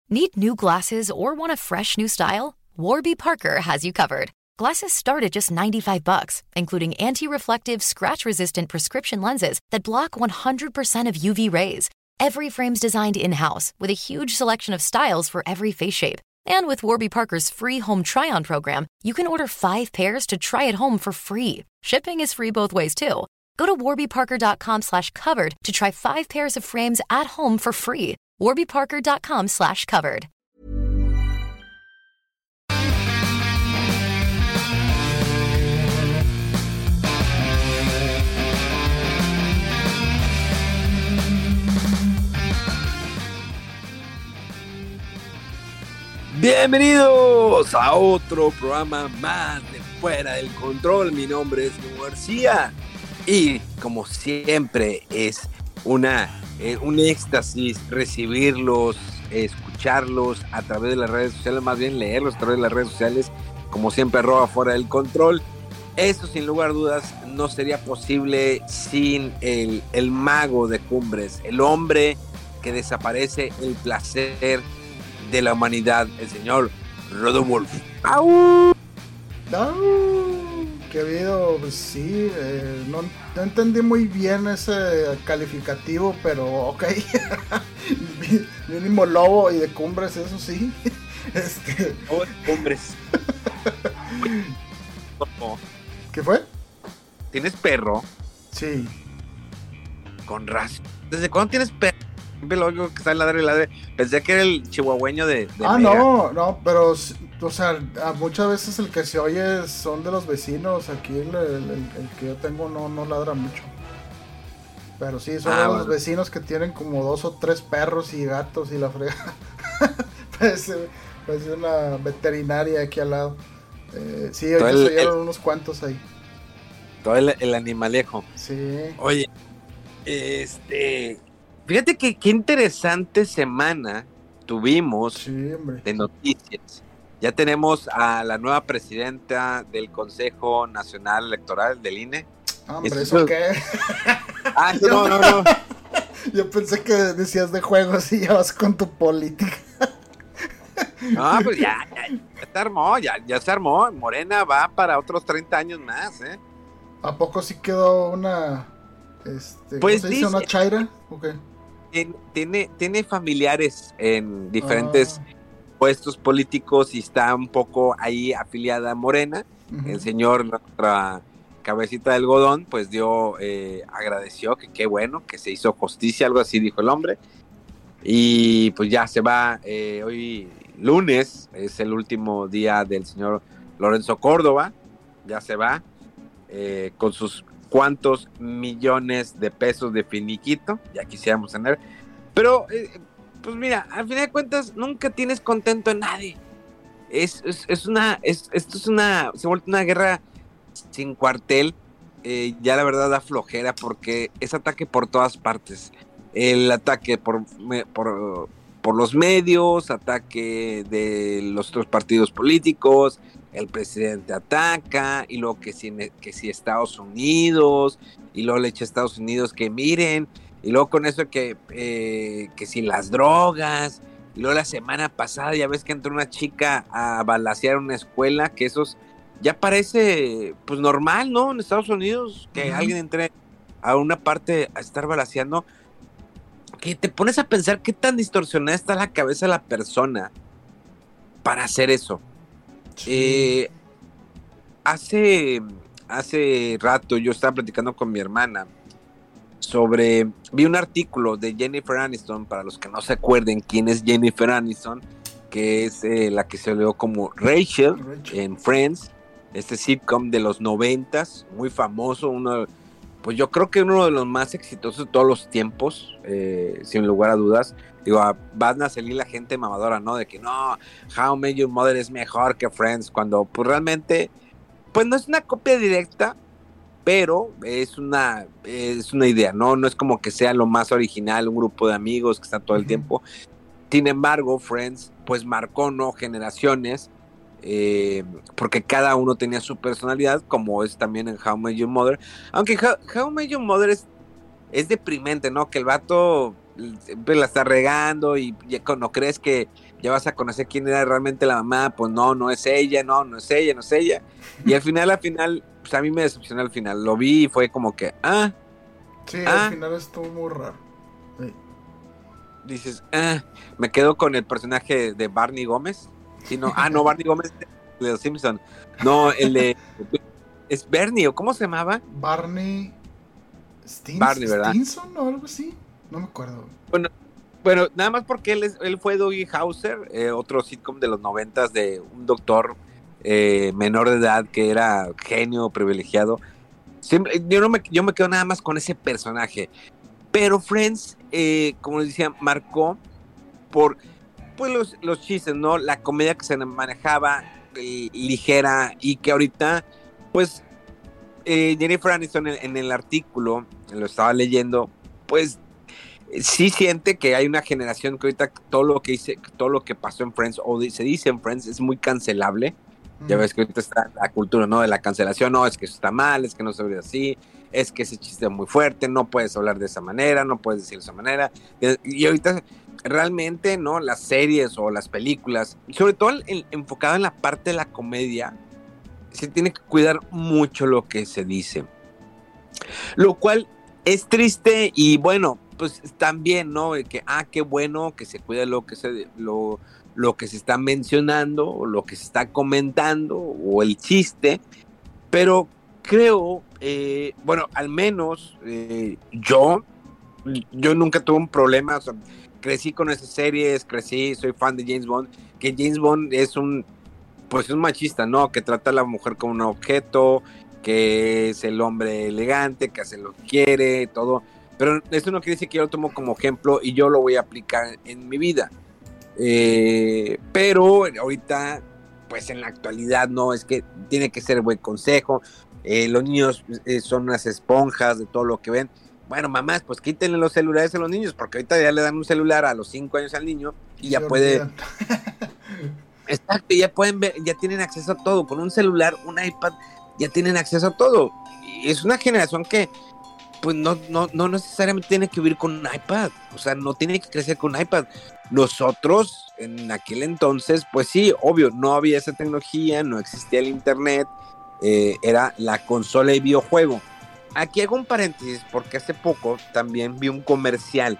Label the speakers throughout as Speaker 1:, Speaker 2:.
Speaker 1: Need new glasses or want a fresh new style? Warby Parker has you covered. Glasses start at just $95, including anti-reflective, scratch-resistant prescription lenses that block 100% of UV rays. Every frame's designed in-house with a huge selection of styles for every face shape. And with Warby Parker's free home try-on program, you can order 5 pairs to try at home for free. Shipping is free both ways, too. Go to warbyparker.com/covered to try 5 pairs of frames at home for free. warbyparker.com/covered.
Speaker 2: Bienvenidos a otro programa más de Fuera del Control. Mi nombre es Memo García y como siempre es un éxtasis recibirlos, escucharlos a través de las redes sociales, más bien leerlos a través de las redes sociales, como siempre @Fuera del Control. Eso sin lugar a dudas no sería posible sin el mago de Cumbres, el hombre que desaparece el placer de la humanidad, el señor Rodolfo.
Speaker 3: ¡Au! ¿Qué ha habido? Pues sí, no entendí muy bien ese calificativo, pero ok. Mínimo lobo y de Cumbres, eso sí.
Speaker 2: Lobo de Cumbres.
Speaker 3: ¿Qué fue?
Speaker 2: ¿Tienes perro?
Speaker 3: Sí.
Speaker 2: Con razón. ¿Desde cuándo tienes perro? Siempre lo oigo que está ladre y ladre. Pensé que era el chihuahueño de Mega.
Speaker 3: No, pero, o sea, muchas veces el que se oye son de los vecinos. Aquí el que yo tengo no ladra mucho. Pero sí, son de los vecinos que tienen como 2 o 3 perros y gatos y la frega. Parece una veterinaria aquí al lado. Sí, ahorita se oyeron unos cuantos ahí.
Speaker 2: Todo el animalejo.
Speaker 3: Sí.
Speaker 2: Oye, fíjate que qué interesante semana tuvimos de noticias. Ya tenemos a la nueva presidenta del Consejo Nacional Electoral del INE.
Speaker 3: Hombre, ¿eso qué?
Speaker 2: No.
Speaker 3: Yo pensé que decías de juegos y ya vas con tu política.
Speaker 2: No, pues ya se armó, ya se armó. Morena va para otros 30 años más, ¿eh?
Speaker 3: ¿A poco sí quedó una...
Speaker 2: pues
Speaker 3: ¿cómo se dice? ¿Una chaira? ¿O qué?
Speaker 2: Tiene familiares en diferentes puestos políticos y está un poco ahí afiliada a Morena. Uh-huh. El señor, nuestra cabecita de algodón, pues agradeció que qué bueno, que se hizo justicia, algo así dijo el hombre. Y pues ya se va, hoy lunes es el último día del señor Lorenzo Córdoba, ya se va con sus cuántos millones de pesos de finiquito, ya quisiéramos tener, pero pues mira, al final de cuentas nunca tienes contento a nadie. Esto se ha vuelto una guerra sin cuartel. Ya la verdad da flojera porque es ataque por todas partes. El ataque por los medios, ataque de los otros partidos políticos, el presidente ataca, y luego que si Estados Unidos, y luego le echa a Estados Unidos que miren, y luego con eso que si las drogas, y luego la semana pasada ya ves que entró una chica a balacear una escuela, que eso ya parece pues normal, ¿no? En Estados Unidos, que alguien entre a una parte a estar balaceando, que te pones a pensar qué tan distorsionada está la cabeza de la persona para hacer eso. Sí. Hace rato yo estaba platicando con mi hermana vi un artículo de Jennifer Aniston. Para los que no se acuerden quién es Jennifer Aniston, que es la que se leó como Rachel en Friends, este sitcom de los 90s, muy famoso, pues yo creo que uno de los más exitosos de todos los tiempos, sin lugar a dudas. Digo, van a salir la gente mamadora, ¿no? De que no, How I Met Your Mother es mejor que Friends, cuando pues realmente, pues no es una copia directa, pero es una idea, ¿no? No es como que sea lo más original, un grupo de amigos que están todo el tiempo. Sin embargo, Friends, pues marcó, ¿no? Generaciones, porque cada uno tenía su personalidad, como es también en How I Met Your Mother. Aunque How I Met Your Mother es deprimente, ¿no? Que el vato siempre la está regando y ya cuando crees que ya vas a conocer quién era realmente la mamá, pues no es ella, no es ella. Y al final, pues a mí me decepcionó al final. Lo vi y fue como que,
Speaker 3: Sí, al final estuvo muy raro. Sí.
Speaker 2: Dices, me quedo con el personaje de Barney Gómez. Sí, no, Barney Gómez de Los Simpson. No, el de... ¿Es Bernie o cómo se llamaba?
Speaker 3: Barney...
Speaker 2: Barney, ¿verdad?
Speaker 3: ¿Stinson o algo así? No me acuerdo.
Speaker 2: Bueno, nada más porque él fue Doogie Howser, otro sitcom de los 90s de un doctor menor de edad que era genio, privilegiado. Siempre, yo me quedo nada más con ese personaje. Pero Friends, como les decía, marcó por pues los chistes, ¿no? La comedia que se manejaba ligera y que ahorita, pues, Jennifer Aniston en el artículo, lo estaba leyendo, pues, sí siente que hay una generación que ahorita todo lo que pasó en Friends, o se dice en Friends, es muy cancelable. Ya ves que ahorita está la cultura, ¿no? De la cancelación, no, es que eso está mal, es que no se ve así, es que ese chiste es muy fuerte, no puedes hablar de esa manera, no puedes decir de esa manera. Y ahorita realmente, ¿no? Las series o las películas, sobre todo enfocado en la parte de la comedia, se tiene que cuidar mucho lo que se dice. Lo cual es triste y bueno, pues también, ¿no? Que, qué bueno que se cuida lo que se está mencionando, o lo que se está comentando, o el chiste, pero creo, bueno, al menos yo nunca tuve un problema, o sea, crecí con esas series, soy fan de James Bond, que James Bond es un machista, ¿no? Que trata a la mujer como un objeto, que es el hombre elegante, que hace lo que quiere, todo, pero eso no quiere decir que yo lo tomo como ejemplo y yo lo voy a aplicar en mi vida. Pero ahorita, pues en la actualidad, no, es que tiene que ser buen consejo. Los niños son unas esponjas de todo lo que ven. Bueno, mamás, pues quítenle los celulares a los niños, porque ahorita ya le dan un celular a los 5 años al niño y ya puede. Exacto, ya pueden ver, ya tienen acceso a todo. Con un celular, un iPad, ya tienen acceso a todo. Y es una generación que pues no necesariamente tiene que vivir con un iPad, o sea, no tiene que crecer con un iPad. Nosotros, en aquel entonces, pues sí, obvio, no había esa tecnología, no existía el internet, era la consola y videojuego. Aquí hago un paréntesis, porque hace poco también vi un comercial.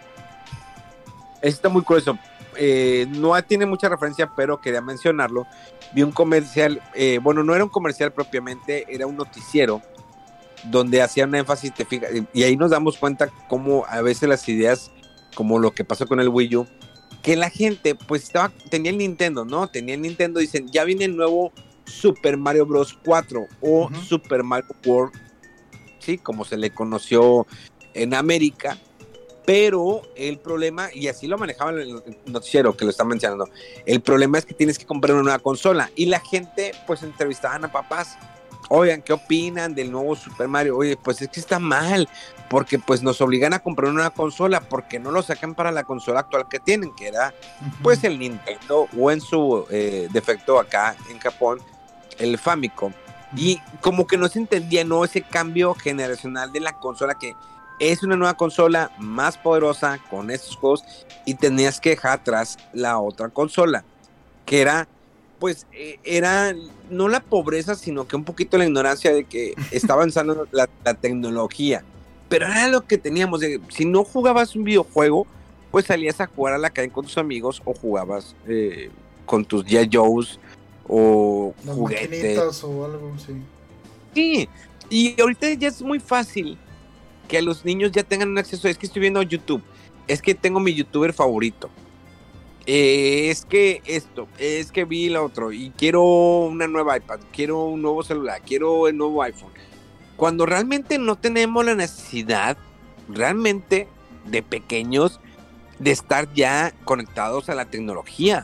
Speaker 2: Está muy curioso, no tiene mucha referencia, pero quería mencionarlo. Vi un comercial, bueno, no era un comercial propiamente, era un noticiero, donde hacían un énfasis, te fijas, y ahí nos damos cuenta cómo a veces las ideas, como lo que pasó con el Wii U, que la gente pues tenía el Nintendo, ¿no? Dicen, ya viene el nuevo Super Mario Bros. 4 o Super Mario World, sí, como se le conoció en América, pero el problema, y así lo manejaban el noticiero que lo está mencionando, el problema es que tienes que comprar una nueva consola, y la gente pues entrevistaban a papás. Oigan, ¿qué opinan del nuevo Super Mario? Oye, pues es que está mal, porque pues nos obligan a comprar una consola, porque no lo sacan para la consola actual que tienen, que era pues el Nintendo, o en su defecto acá en Japón, el Famicom. Y como que no se entendía, ¿no? Ese cambio generacional de la consola, que es una nueva consola más poderosa con estos juegos, y tenías que dejar atrás la otra consola, que era pues era no la pobreza, sino que un poquito la ignorancia de que estaba avanzando la tecnología, pero era lo que teníamos. Si no jugabas un videojuego, pues salías a jugar a la calle con tus amigos, o jugabas con tus G.I. Joes o
Speaker 3: las
Speaker 2: juguetes
Speaker 3: o algo, sí.
Speaker 2: Sí, y ahorita ya es muy fácil que a los niños ya tengan un acceso. Es que estoy viendo YouTube, es que tengo mi youtuber favorito, es que esto, es que vi lo otro, y quiero una nueva iPad, quiero un nuevo celular, quiero el nuevo iPhone, cuando realmente no tenemos la necesidad, realmente, de pequeños, de estar ya conectados a la tecnología.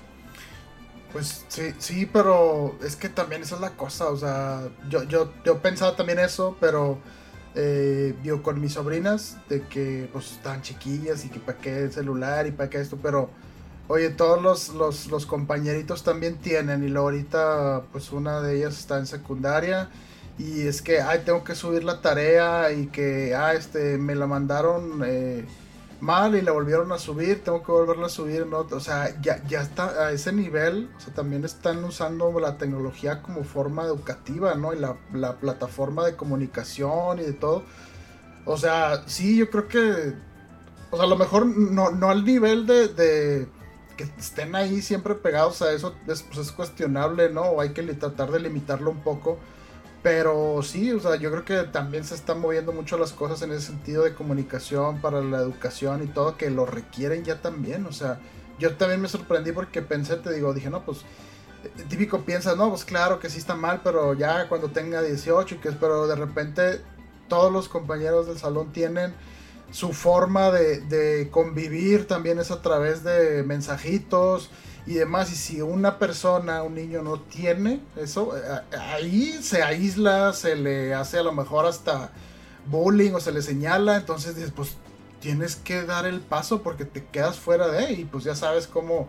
Speaker 3: Pues sí, pero es que también esa es la cosa, o sea, yo pensaba también eso, pero yo con mis sobrinas, de que pues están chiquillas y que para qué el celular y para qué esto, pero oye, todos los compañeritos también tienen, y luego ahorita pues una de ellas está en secundaria, y es que tengo que subir la tarea, y que me la mandaron mal y la volvieron a subir, tengo que volverla a subir, ¿no? O sea, ya está a ese nivel, o sea, también están usando la tecnología como forma educativa, ¿no? Y la plataforma de comunicación y de todo. O sea, sí, yo creo que, o sea, a lo mejor no al nivel de que estén ahí siempre pegados a eso, pues es cuestionable, ¿no? O hay que tratar de limitarlo un poco. Pero sí, o sea, yo creo que también se están moviendo mucho las cosas en ese sentido de comunicación para la educación y todo, que lo requieren ya también. O sea, yo también me sorprendí porque dije, no, pues, típico piensas, no, pues claro que sí está mal, pero ya cuando tenga 18, pero de repente todos los compañeros del salón tienen su forma de convivir, también es a través de mensajitos y demás, y si una persona, un niño no tiene eso, ahí se aísla, se le hace a lo mejor hasta bullying o se le señala, entonces dices, pues tienes que dar el paso porque te quedas fuera de, y pues ya sabes cómo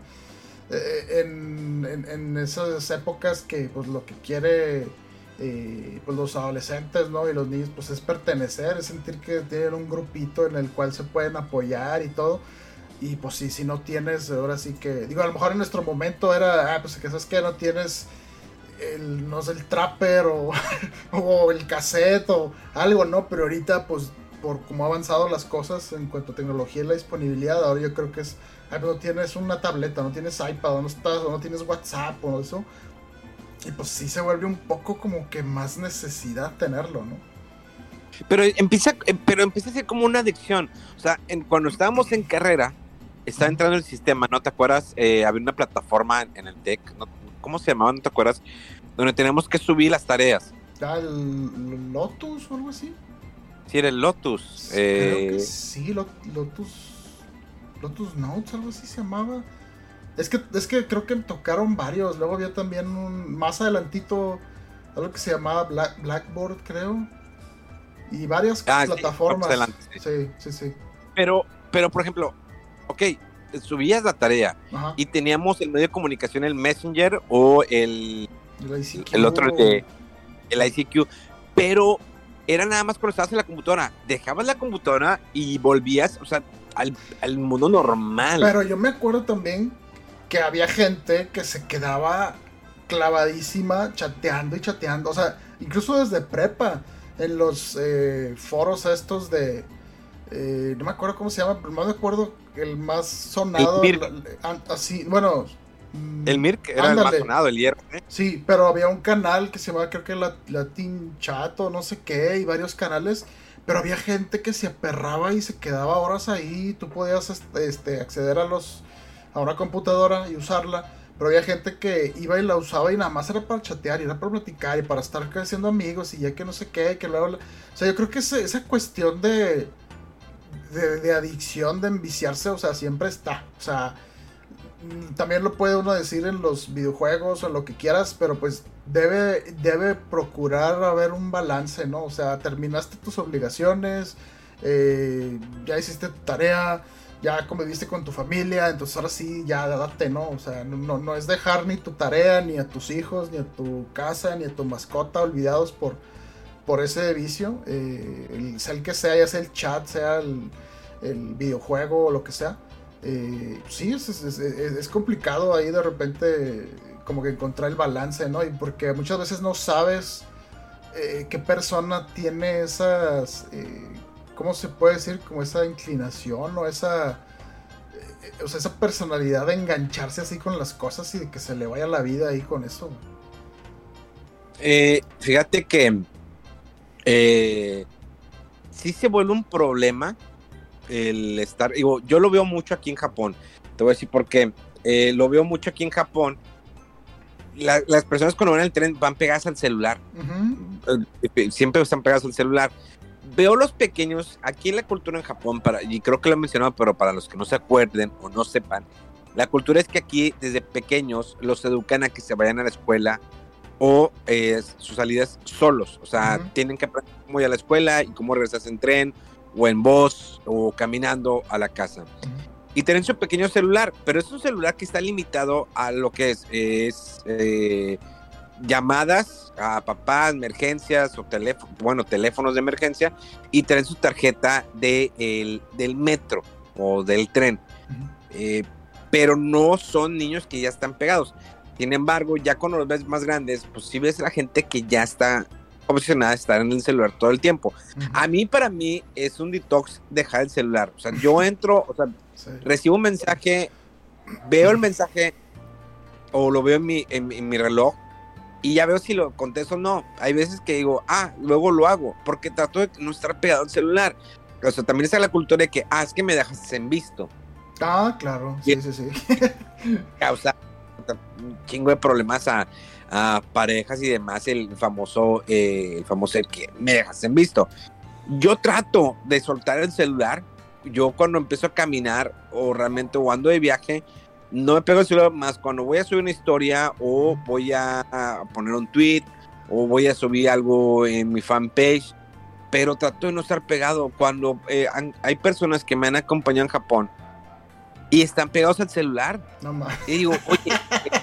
Speaker 3: en esas épocas que pues lo que quiere pues los adolescentes, ¿no? Y los niños pues es pertenecer, es sentir que tienen un grupito en el cual se pueden apoyar y todo. Y pues sí, si no tienes, ahora sí que, digo, a lo mejor en nuestro momento era, pues que sabes que no tienes no sé, el trapper o, o el cassette o algo, ¿no? Pero ahorita, pues, por cómo ha avanzado las cosas en cuanto a tecnología y la disponibilidad, ahora yo creo que es, pues no tienes una tableta, no tienes iPad, o no tienes WhatsApp o eso. Y pues sí se vuelve un poco como que más necesidad tenerlo, ¿no?
Speaker 2: Pero empieza a ser como una adicción. O sea, cuando estábamos en carrera, estaba entrando el sistema, ¿no te acuerdas? Había una plataforma en el TEC, ¿no? ¿Cómo se llamaba? ¿No te acuerdas? Donde teníamos que subir las tareas.
Speaker 3: ¿El Lotus o algo así?
Speaker 2: Sí, era el Lotus.
Speaker 3: Creo que sí, Lotus Notes, algo así se llamaba. Es que creo que tocaron varios. Luego había también más adelantito algo que se llamaba Blackboard, creo. Y varias plataformas. Sí.
Speaker 2: Pero, por ejemplo, ok, subías la tarea. Ajá. Y teníamos el medio de comunicación, el Messenger o el otro, el ICQ. Pero era nada más cuando estabas en la computadora. Dejabas la computadora y volvías, o sea, al mundo normal.
Speaker 3: Pero yo me acuerdo también que había gente que se quedaba clavadísima chateando. O sea, incluso desde prepa, en los foros estos de... no me acuerdo cómo se llama, pero no me acuerdo el más sonado. Así, bueno...
Speaker 2: El Mirk era el más sonado, el IRC.
Speaker 3: Sí, pero había un canal que se llamaba, creo que Latin Chat o no sé qué, y varios canales... Pero había gente que se aperraba y se quedaba horas ahí. Tú podías acceder a una computadora y usarla. Pero había gente que iba y la usaba y nada más era para chatear, y era para platicar y para estar creciendo amigos y ya que no sé qué, que luego... O sea, yo creo que esa cuestión de adicción, de enviciarse, o sea, siempre está. O sea, también lo puede uno decir en los videojuegos o en lo que quieras, pero pues debe procurar haber un balance, ¿no? O sea, terminaste tus obligaciones, ya hiciste tu tarea, ya conviviste con tu familia, entonces ahora sí, ya date, ¿no? O sea, no es dejar ni tu tarea, ni a tus hijos, ni a tu casa, ni a tu mascota olvidados por ese vicio, sea el que sea, ya sea el chat, sea el videojuego o lo que sea. Sí, es complicado ahí de repente como que encontrar el balance, ¿no? Y porque muchas veces no sabes qué persona tiene esas, ¿cómo se puede decir? Como esa inclinación o esa personalidad de engancharse así con las cosas y de que se le vaya la vida ahí con eso.
Speaker 2: Fíjate que sí se vuelve un problema el estar, digo, yo lo veo mucho aquí en Japón. Te voy a decir por qué. Lo veo mucho aquí en Japón. Las personas cuando van en el tren van pegadas al celular. Uh-huh. Siempre están pegadas al celular. Veo los pequeños, aquí en la cultura en Japón, y creo que lo he mencionado, pero para los que no se acuerden o no sepan, la cultura es que aquí desde pequeños los educan a que se vayan a la escuela o sus salidas solos. O sea, uh-huh, tienen que aprender cómo ir a la escuela y cómo regresarse en tren o en bus o caminando a la casa. Uh-huh. Y tienen su pequeño celular, pero es un celular que está limitado a lo que es llamadas a papá, emergencias o teléfonos de emergencia, y traen su tarjeta del metro. o del tren. Pero no son niños que ya están pegados. Sin embargo, ya cuando los ves más grandes, pues sí ves a la gente que ya está obsesionada de estar en el celular todo el tiempo. Para mí, es un detox dejar el celular. O sea, yo entro, o sea, sí, recibo un mensaje, veo el mensaje, o lo veo en mi reloj, y ya veo si lo contesto o no. Hay veces que digo, luego lo hago, porque trato de no estar pegado al celular. O sea, también está la cultura de que, es que me dejas en visto.
Speaker 3: Claro, sí.
Speaker 2: Causa un chingo de problemas a parejas y demás, el famoso que me dejas en visto. Yo trato de soltar el celular. Yo cuando empiezo a caminar o realmente o ando de viaje, no me pego el celular más cuando voy a subir una historia o voy a poner un tweet o voy a subir algo en mi fanpage, pero trato de no estar pegado. Cuando hay personas que me han acompañado en Japón y están pegados al celular, y digo, oye,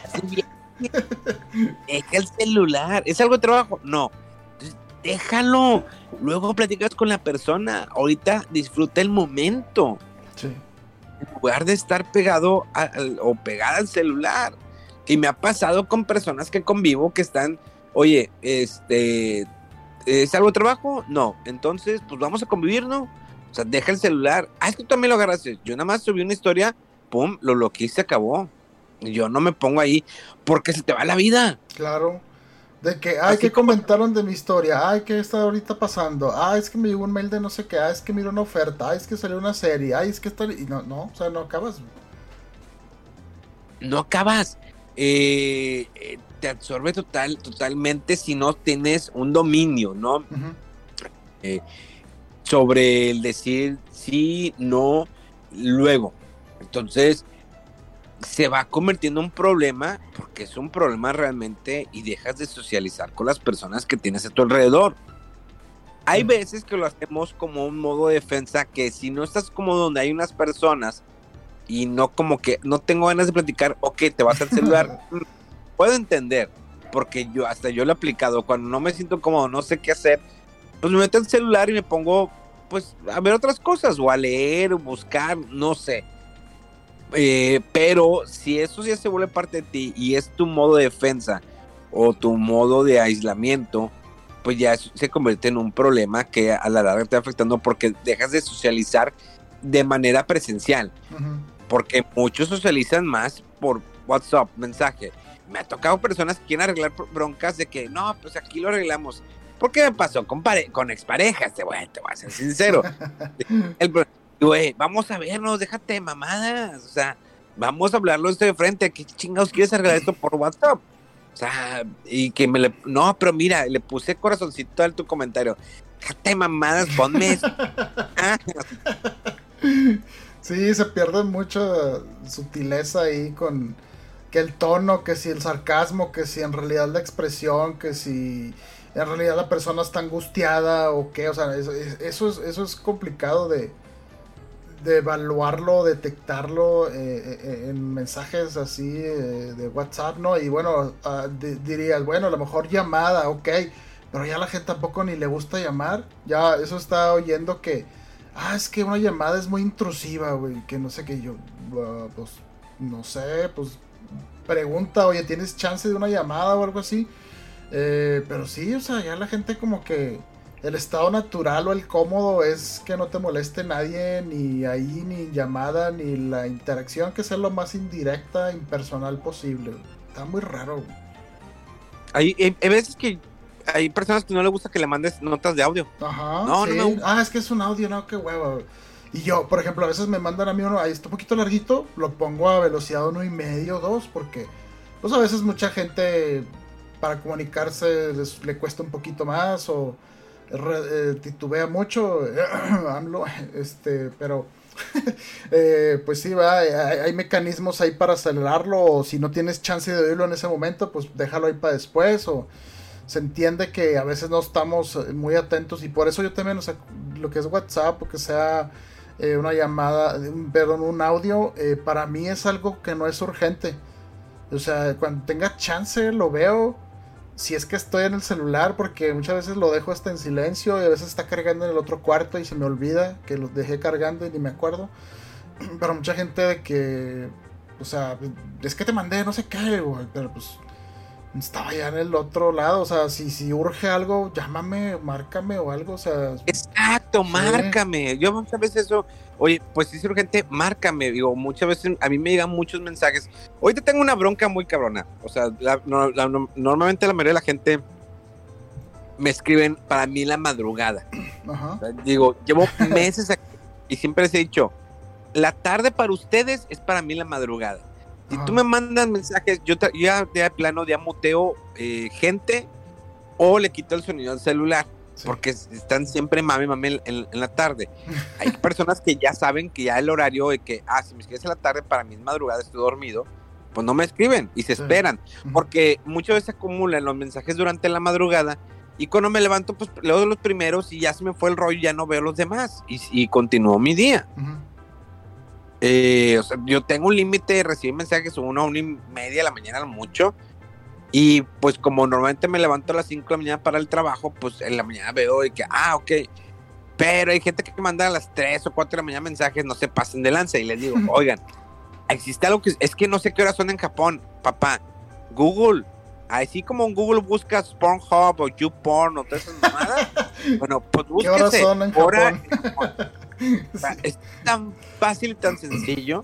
Speaker 2: deja el celular, ¿es algo de trabajo? No, entonces, déjalo, luego platicas con la persona, ahorita disfruta el momento.
Speaker 3: Sí.
Speaker 2: En lugar de estar pegado o pegada al celular. Y me ha pasado con personas que convivo que están, oye, ¿es algo de trabajo? No, entonces pues vamos a convivir, ¿no? O sea, deja el celular. Es que tú también lo agarraste. Yo nada más subí una historia, pum, lo bloqueé y se acabó. Yo no me pongo ahí porque se te va la vida.
Speaker 3: Claro. De que, ¿qué comentaron de mi historia? ¿Qué está ahorita pasando? Es que me llegó un mail de no sé qué. Es que miro una oferta. Es que salió una serie. Es que está... Y no, o sea, no acabas.
Speaker 2: No acabas. Te absorbe totalmente si no tienes un dominio, ¿no? Uh-huh. Sobre el decir sí, no, luego. Entonces, se va convirtiendo en un problema, porque es un problema realmente, y dejas de socializar con las personas que tienes a tu alrededor. Hay veces que lo hacemos como un modo de defensa, que si no estás como donde hay unas personas y no como que no tengo ganas de platicar, te vas al celular. Puedo entender, porque yo lo he aplicado. Cuando no me siento cómodo, no sé qué hacer, pues me meto al celular y me pongo pues a ver otras cosas, o a leer, o buscar, no sé. Pero si eso ya se vuelve parte de ti y es tu modo de defensa o tu modo de aislamiento, pues ya se convierte en un problema que a la larga te va afectando, porque dejas de socializar de manera presencial. Uh-huh. Porque muchos socializan más por WhatsApp, mensaje. Me ha tocado personas que quieren arreglar broncas de que no, pues aquí lo arreglamos. ¿Por qué me pasó con exparejas? Te voy a ser sincero. Güey, vamos a vernos, déjate de mamadas, o sea, vamos a hablarlo de frente. ¿Qué chingados quieres arreglar esto por WhatsApp? O sea, y que no, pero mira, le puse corazoncito a tu comentario. Déjate de mamadas, ponme eso.
Speaker 3: Sí, se pierde mucha sutileza ahí con que el tono, que si el sarcasmo, que si en realidad la expresión, que si en realidad la persona está angustiada o qué. O sea, eso es complicado de evaluarlo, detectarlo en mensajes así de WhatsApp, ¿no? Y bueno, dirías, bueno, a lo mejor llamada, pero ya a la gente tampoco ni le gusta llamar. Ya eso está oyendo que es que una llamada es muy intrusiva, güey, que no sé qué. Yo pues no sé, pues pregunta, oye, ¿tienes chance de una llamada o algo así? Pero sí, o sea, ya la gente como que el estado natural o el cómodo es que no te moleste nadie, ni ahí, ni llamada, ni la interacción, que sea lo más indirecta, impersonal posible. Está muy raro.
Speaker 2: Hay veces que hay personas que no les gusta que le mandes notas de audio.
Speaker 3: Ajá, no, sí. Es que es un audio, no, qué hueva. Y yo, por ejemplo, a veces me mandan a mí uno, ahí está un poquito larguito, lo pongo a velocidad 1.5, 2, porque pues a veces mucha gente para comunicarse le cuesta un poquito más o titubea mucho, pero pues sí, hay mecanismos ahí para acelerarlo, o si no tienes chance de oírlo en ese momento, pues déjalo ahí para después, o se entiende que a veces no estamos muy atentos, y por eso yo también, o sea, lo que es WhatsApp, o que sea una llamada, un audio, para mí es algo que no es urgente. O sea, cuando tenga chance lo veo, si es que estoy en el celular, porque muchas veces lo dejo hasta en silencio y a veces está cargando en el otro cuarto y se me olvida que lo dejé cargando y ni me acuerdo. Pero mucha gente de que, o sea, es que te mandé no sé qué, güey, pero pues estaba ya en el otro lado, o sea, si urge algo, llámame, márcame o algo, o sea.
Speaker 2: Exacto,
Speaker 3: sí.
Speaker 2: Márcame. Yo muchas veces eso, oye, pues si es urgente, márcame. Digo, muchas veces a mí me llegan muchos mensajes. Ahorita tengo una bronca muy cabrona. O sea, normalmente la mayoría de la gente me escriben para mí la madrugada.
Speaker 3: Ajá.
Speaker 2: O sea, digo, llevo meses aquí y siempre les he dicho, la tarde para ustedes es para mí la madrugada. Si tú me mandas mensajes, yo ya de plano ya muteo gente o le quito el sonido al celular. Sí. Porque están siempre mame en la tarde. Hay personas que ya saben que ya el horario de que, si me escribes en la tarde, para mí es madrugada, estoy dormido, pues no me escriben y se esperan. Porque muchas veces acumulan los mensajes durante la madrugada y cuando me levanto, pues leo los primeros y ya se me fue el rollo, ya no veo los demás y continúo mi día. O sea, yo tengo un límite de recibir mensajes 1:30 de la mañana al mucho. Y pues como normalmente me levanto a las 5 de la mañana para el trabajo, pues en la mañana veo y que, ok. Pero hay gente que manda a las 3 o 4 de la mañana mensajes, no se pasen de lanza. Y les digo, oigan, existe algo que es que no sé qué horas son en Japón, papá. Google, así como en Google buscas Pornhub o YouPorn o todas esas mamadas, bueno, pues búsquese.
Speaker 3: ¿Qué horas son en Japón?
Speaker 2: Sí. Es tan fácil y tan sencillo.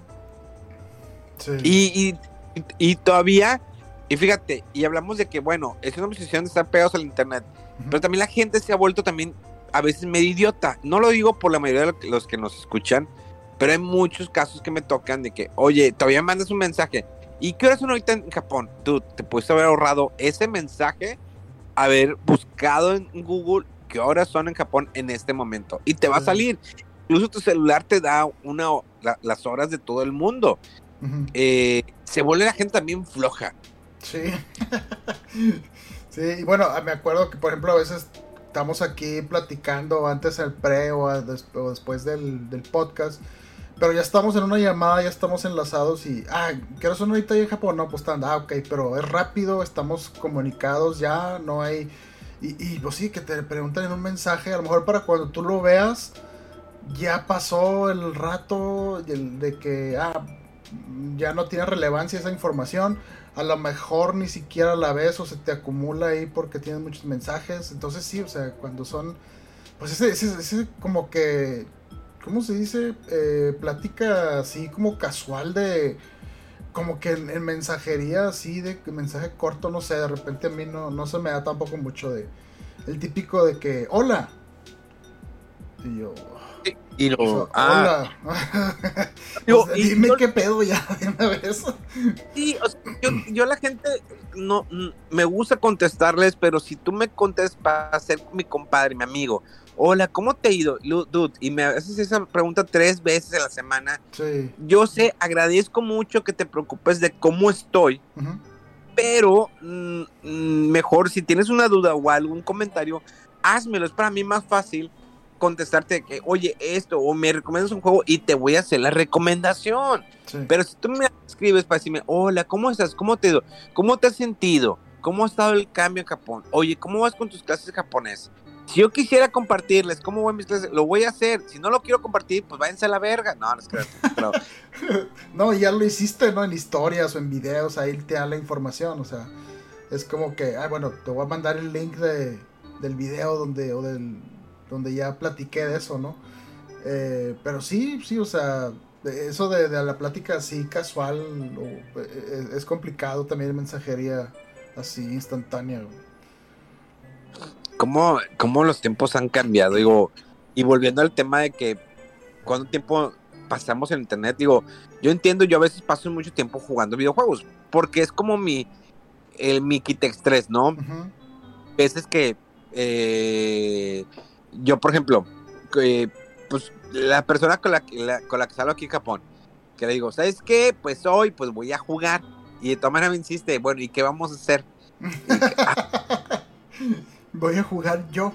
Speaker 3: Sí.
Speaker 2: Y todavía... Y fíjate, y hablamos de que, bueno, es una posición de estar pegados al internet, pero también la gente se ha vuelto también a veces medio idiota. No lo digo por la mayoría de los que nos escuchan, pero hay muchos casos que me tocan de que, oye, todavía mandas un mensaje. ¿Y qué horas son ahorita en Japón? Tú te puedes haber ahorrado ese mensaje, haber buscado en Google qué horas son en Japón en este momento. Y te va a salir. Incluso tu celular te da las horas de todo el mundo. Se vuelve la gente también floja.
Speaker 3: Sí. Sí, y bueno, me acuerdo que por ejemplo a veces estamos aquí platicando antes del pre o después del podcast, pero ya estamos en una llamada, ya estamos enlazados y ¿qué hora son ahorita ahí en Japón? No, pues están, ok, pero es rápido, estamos comunicados ya, no hay, y pues sí, que te preguntan en un mensaje, a lo mejor para cuando tú lo veas ya pasó el rato de que ya no tiene relevancia esa información. A lo mejor ni siquiera la ves o se te acumula ahí porque tienes muchos mensajes. Entonces sí, o sea, cuando son... Pues ese como que... ¿Cómo se dice? Plática así como casual de... Como que en mensajería así, de mensaje corto, no sé, de repente a mí no se me da tampoco mucho de... El típico de que, hola. Y yo...
Speaker 2: Y lo,
Speaker 3: hola.
Speaker 2: Yo,
Speaker 3: o sea, dime qué pedo ya de una vez.
Speaker 2: Sí, o sea, yo la gente no me gusta contestarles, pero si tú me contestas para ser mi compadre, mi amigo, hola, ¿cómo te ha ido? Dude, y me haces esa pregunta 3 veces a la semana.
Speaker 3: Sí.
Speaker 2: Yo agradezco mucho que te preocupes de cómo estoy, pero mejor si tienes una duda o algún comentario, házmelo, es para mí más fácil contestarte que, oye, esto, o me recomiendas un juego y te voy a hacer la recomendación. Sí. Pero si tú me escribes para decirme, hola, ¿cómo estás? ¿Cómo te ha ido? ¿Cómo te has sentido? ¿Cómo ha estado el cambio en Japón? Oye, ¿cómo vas con tus clases de japonés? Si yo quisiera compartirles cómo voy mis clases, lo voy a hacer. Si no lo quiero compartir, pues váyanse a la verga. No, no es que pero...
Speaker 3: No, ya lo hiciste, ¿no? En historias o en videos, ahí te da la información, o sea, es como que, bueno, te voy a mandar el link del video donde ya platiqué de eso, ¿no? Pero sí, o sea, eso de la plática así casual es complicado también en mensajería así instantánea.
Speaker 2: ¿Cómo los tiempos han cambiado? Digo, y volviendo al tema de que cuánto tiempo pasamos en internet, digo, yo entiendo, yo a veces paso mucho tiempo jugando videojuegos, porque es como mi quitestrés, ¿no? Veces que yo, por ejemplo, pues la persona con la que salgo aquí en Japón, que le digo, ¿sabes qué? Pues hoy pues voy a jugar. Y de todas maneras me insiste, bueno, ¿y qué vamos a hacer?
Speaker 3: Voy a jugar yo.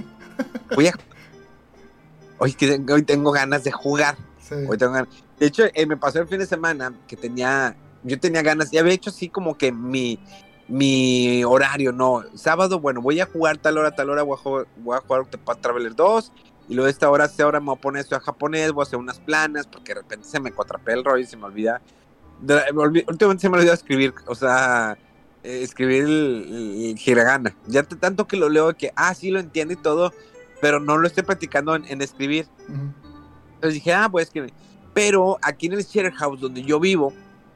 Speaker 2: Hoy tengo ganas de jugar. Sí. Hoy tengo ganas. De hecho, me pasó el fin de semana que yo tenía ganas, ya había hecho así como que mi horario, no, sábado, bueno, voy a jugar tal hora, voy a jugar Octopath Traveler 2, y luego esta hora me voy a poner esto a japonés, voy a hacer unas planas, porque de repente se me cuatrapea el rollo y se me olvida, últimamente se me olvidó escribir, o sea, escribir el hiragana, ya tanto que lo leo que, sí lo entiendo y todo, pero no lo estoy practicando en escribir. Entonces dije, voy a escribir. Pero aquí en el share house donde yo vivo,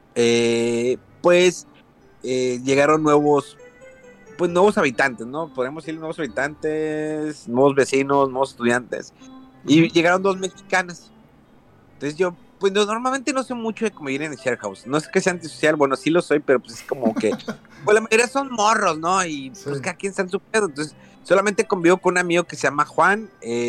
Speaker 2: llegaron nuevos habitantes, ¿no? Podemos decir nuevos habitantes, nuevos vecinos, nuevos estudiantes. Y llegaron 2 mexicanas. Entonces yo, pues normalmente no sé mucho de convivir en el share house. No es que sea antisocial, bueno, sí lo soy, pero pues es como que, pues la mayoría son morros, ¿no? Y pues cada quien está en su pedo. Entonces solamente convivo con un amigo que se llama Juan,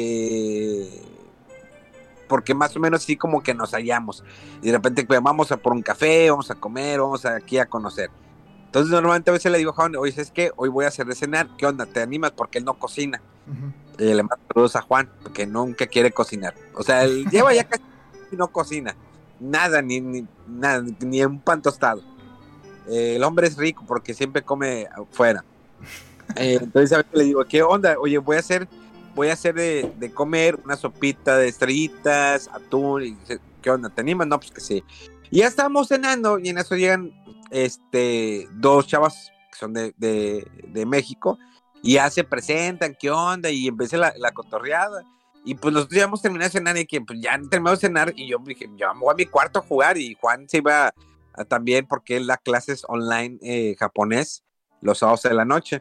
Speaker 2: porque más o menos sí como que nos hallamos. Y de repente pues, vamos a por un café, vamos a comer, vamos aquí a conocer. Entonces normalmente a veces le digo a Juan, oye, ¿sabes qué? Hoy voy a hacer de cenar, ¿qué onda? ¿Te animas? Porque él no cocina. Le mando saludos a Juan, porque nunca quiere cocinar. O sea, él lleva ya casi y no cocina. Nada, ni un pan tostado. El hombre es rico porque siempre come afuera. Entonces a veces le digo, ¿qué onda? Oye, voy a hacer de comer una sopita de estrellitas, atún, y dice, ¿qué onda? ¿Te animas? No, pues que sí. Y ya estábamos cenando y en eso llegan 2 chavas que son de México y ya se presentan, ¿qué onda? Y empecé la cotorreada y pues nosotros ya hemos terminado de cenar y que pues ya terminamos de cenar y yo dije, yo me voy a mi cuarto a jugar y Juan se iba también porque él da clases online japonés los sábados de la noche.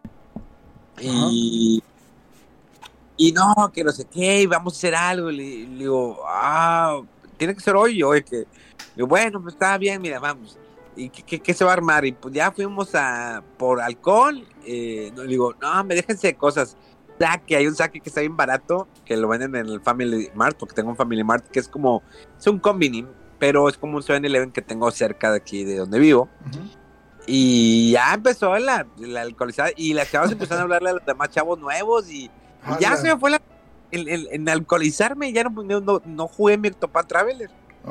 Speaker 2: Y no, que no sé qué, y vamos a hacer algo. Le digo, tiene que ser hoy. Digo, bueno, pues está bien, mira, vamos. ¿Y qué se va a armar? Y pues ya fuimos por alcohol. Le digo, no, me déjense de cosas. Hay un sake que está bien barato, que lo venden en el Family Mart, porque tengo un Family Mart que es un combini, pero es como un 7-Eleven que tengo cerca de aquí, de donde vivo. Y ya empezó la alcoholizada, y las chavas empezaron a hablarle a los demás chavos nuevos, y ya se me fue en alcoholizarme, y ya no jugué mi Octopath Traveler.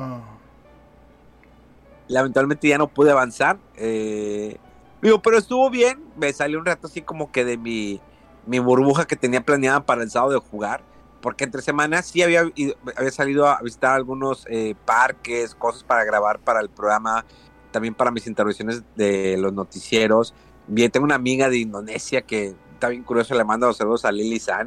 Speaker 2: Lamentablemente ya no pude avanzar. Pero estuvo bien. Me salió un rato así como que de mi burbuja que tenía planeada para el sábado de jugar. Porque entre semanas sí había salido a visitar algunos parques, cosas para grabar para el programa, también para mis intervenciones de los noticieros. Bien, tengo una amiga de Indonesia que está bien curiosa, le mando los saludos a Lili San.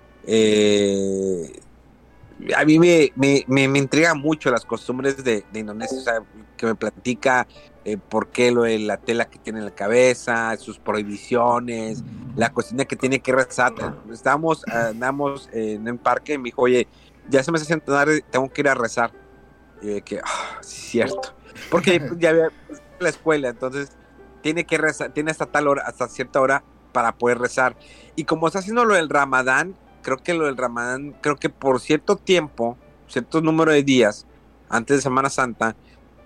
Speaker 2: A mí me intriga mucho las costumbres de Indonesia, o sea, que me platica por qué lo de la tela que tiene en la cabeza, sus prohibiciones, la cocina que tiene que rezar. Andamos en un parque y me dijo, oye, ya se me hace tarde, tengo que ir a rezar. Y que, sí, cierto. Porque ya había la escuela, entonces tiene que rezar, tiene hasta tal hora, hasta cierta hora para poder rezar. Y como está haciendo lo del Ramadán, creo que por cierto tiempo, cierto número de días antes de Semana Santa,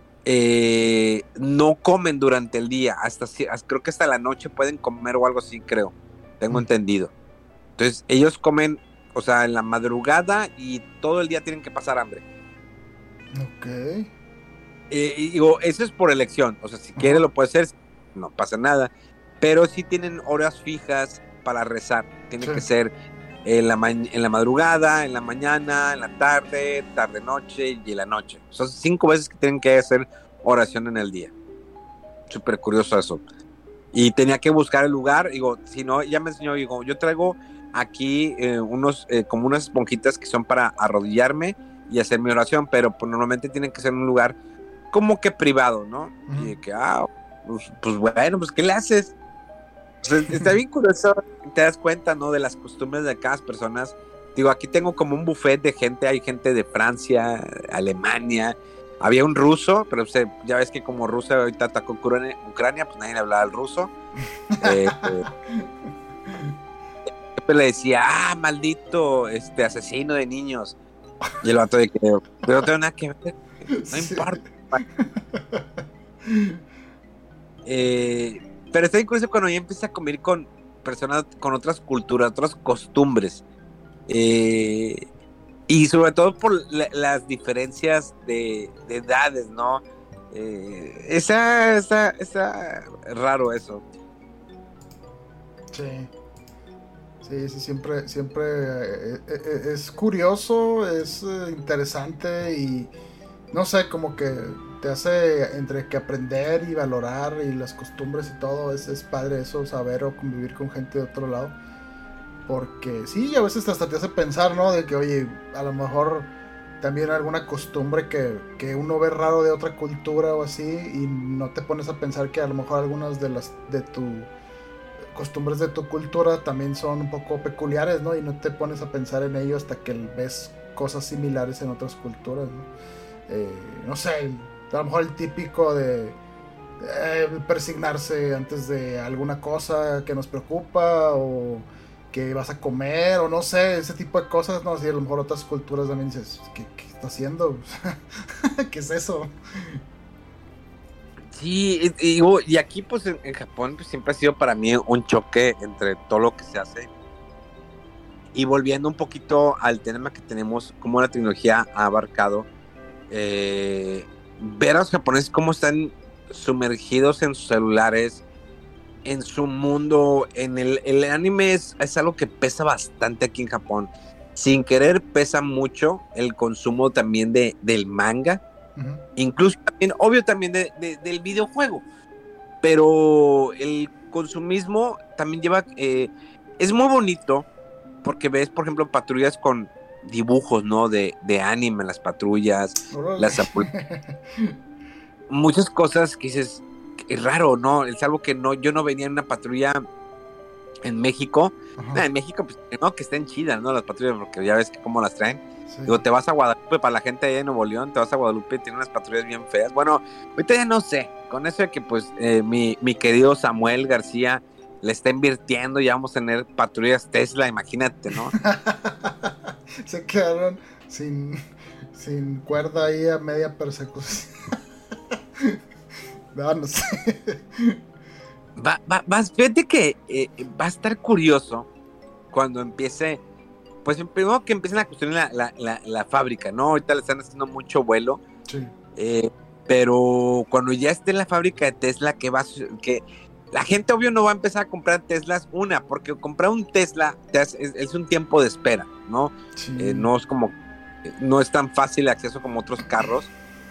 Speaker 2: no comen durante el día, creo que hasta la noche pueden comer o algo así, tengo entendido. Entonces ellos comen, o sea, en la madrugada y todo el día tienen que pasar hambre.
Speaker 3: Ok.
Speaker 2: Y digo, eso es por elección, o sea, si quiere lo puede hacer, no pasa nada, pero sí tienen horas fijas para rezar, tiene que ser en la madrugada, en la mañana, en la tarde, tarde-noche y en la noche. Son 5 veces que tienen que hacer oración en el día. Súper curioso eso. Y tenía que buscar el lugar, digo, si no, ya me enseñó, digo, yo traigo aquí como unas esponjitas que son para arrodillarme y hacer mi oración, pero pues normalmente tienen que ser en un lugar como que privado, ¿no? Y de que, pues bueno, pues ¿qué le haces? O sea, está bien curioso, te das cuenta, ¿no? De las costumbres de cada persona. Digo, aquí tengo como un buffet de gente, hay gente de Francia, Alemania, había un ruso, pero ya ves que como Rusia ahorita atacó Ucrania, pues nadie le hablaba al ruso. Siempre le decía, maldito asesino de niños. Y el vato de que, pero no tengo nada que ver, no importa. Pero está incluso cuando ya empieza a convivir con personas con otras culturas, otras costumbres, y sobre todo por las diferencias de edades, ¿no? Está raro eso.
Speaker 3: Sí. Sí, siempre es curioso, es interesante y no sé, como que te hace entre que aprender y valorar y las costumbres y todo, es padre eso, saber o convivir con gente de otro lado. Porque sí, a veces hasta te hace pensar, ¿no? De que, oye, a lo mejor también alguna costumbre que uno ve raro de otra cultura o así y no te pones a pensar que a lo mejor algunas de tu costumbres de tu cultura también son un poco peculiares, ¿no? Y no te pones a pensar en ello hasta que ves cosas similares en otras culturas, ¿no? No sé, a lo mejor el típico de persignarse antes de alguna cosa que nos preocupa o que vas a comer o no sé, ese tipo de cosas, no, así a lo mejor otras culturas también dices, ¿qué está haciendo? ¿Qué es eso?
Speaker 2: Sí, y aquí pues en Japón pues, siempre ha sido para mí un choque entre todo lo que se hace. Y volviendo un poquito al tema que tenemos, cómo la tecnología ha abarcado, ver a los japoneses cómo están sumergidos en sus celulares, en su mundo, el anime es algo que pesa bastante aquí en Japón. Sin querer pesa mucho el consumo también del manga, uh-huh. Incluso también, obvio también del videojuego, pero el consumismo también lleva, es muy bonito porque ves, por ejemplo, patrullas con dibujos, ¿no? De anime, las patrullas, muchas cosas que dices, es raro, ¿no? Es algo que yo no venía en una patrulla en México. En México, pues, no, que estén chidas, ¿no? Las patrullas, porque ya ves que cómo las traen. Sí. Digo, te vas a Guadalupe, para la gente allá de Nuevo León, te vas a Guadalupe y tiene unas patrullas bien feas. Bueno, ahorita ya no sé, con eso de que, pues, mi querido Samuel García le está invirtiendo, ya vamos a tener patrullas Tesla, imagínate, ¿no?
Speaker 3: Se quedaron sin cuerda ahí a media persecución. No sé.
Speaker 2: Fíjate que va a estar curioso cuando empiece, pues primero que empiecen a construir la fábrica, ¿no? Ahorita le están haciendo mucho vuelo.
Speaker 3: Sí.
Speaker 2: Pero cuando ya esté la fábrica de Tesla, que la gente obvio no va a empezar a comprar Teslas, porque comprar un Tesla es un tiempo de espera, ¿no? Sí. No es como, no es tan fácil el acceso como otros carros.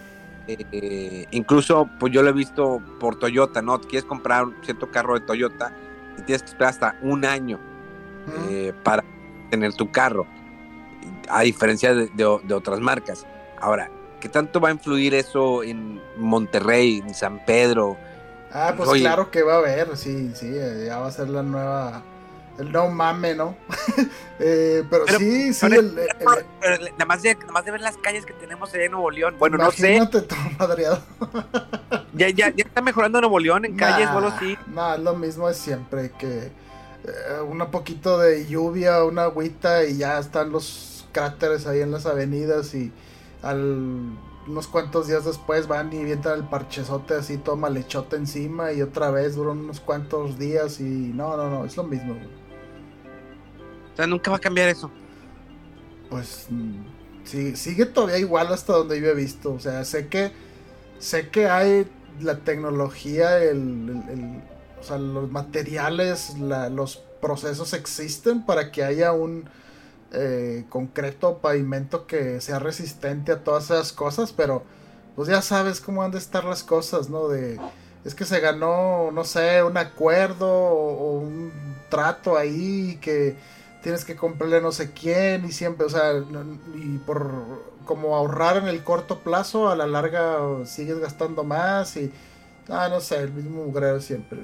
Speaker 2: Incluso pues yo lo he visto por Toyota, ¿no? Quieres comprar un cierto carro de Toyota y tienes que esperar hasta un año para tener tu carro, a diferencia de otras marcas. Ahora, ¿qué tanto va a influir eso en Monterrey, en San Pedro?
Speaker 3: Pues oye, claro que va a haber, sí, ya va a ser el no mame, ¿no? pero sí,
Speaker 2: pero nada más de ver las calles que tenemos allá en Nuevo León, bueno,
Speaker 3: imagínate, no sé. Todo madreado.
Speaker 2: ya está mejorando Nuevo León en calles, bueno, sí.
Speaker 3: No, es lo mismo de siempre, que un poquito de lluvia, una agüita y ya están los cráteres ahí en las avenidas y unos cuantos días después van y avientan el parchezote así todo malhechote encima y otra vez duran unos cuantos días y no, es lo mismo.
Speaker 2: O sea, nunca va a cambiar eso.
Speaker 3: Pues sí, sigue todavía igual hasta donde yo he visto. O sea, sé que hay la tecnología, o sea, los materiales, los procesos existen para que haya un concreto, pavimento que sea resistente a todas esas cosas, pero pues ya sabes cómo han de estar las cosas, ¿no? Es que se ganó, no sé, un acuerdo o un trato ahí que tienes que comprarle no sé quién y siempre, o sea, y por como ahorrar en el corto plazo, a la larga sigues gastando más y no sé, el mismo mugrero siempre.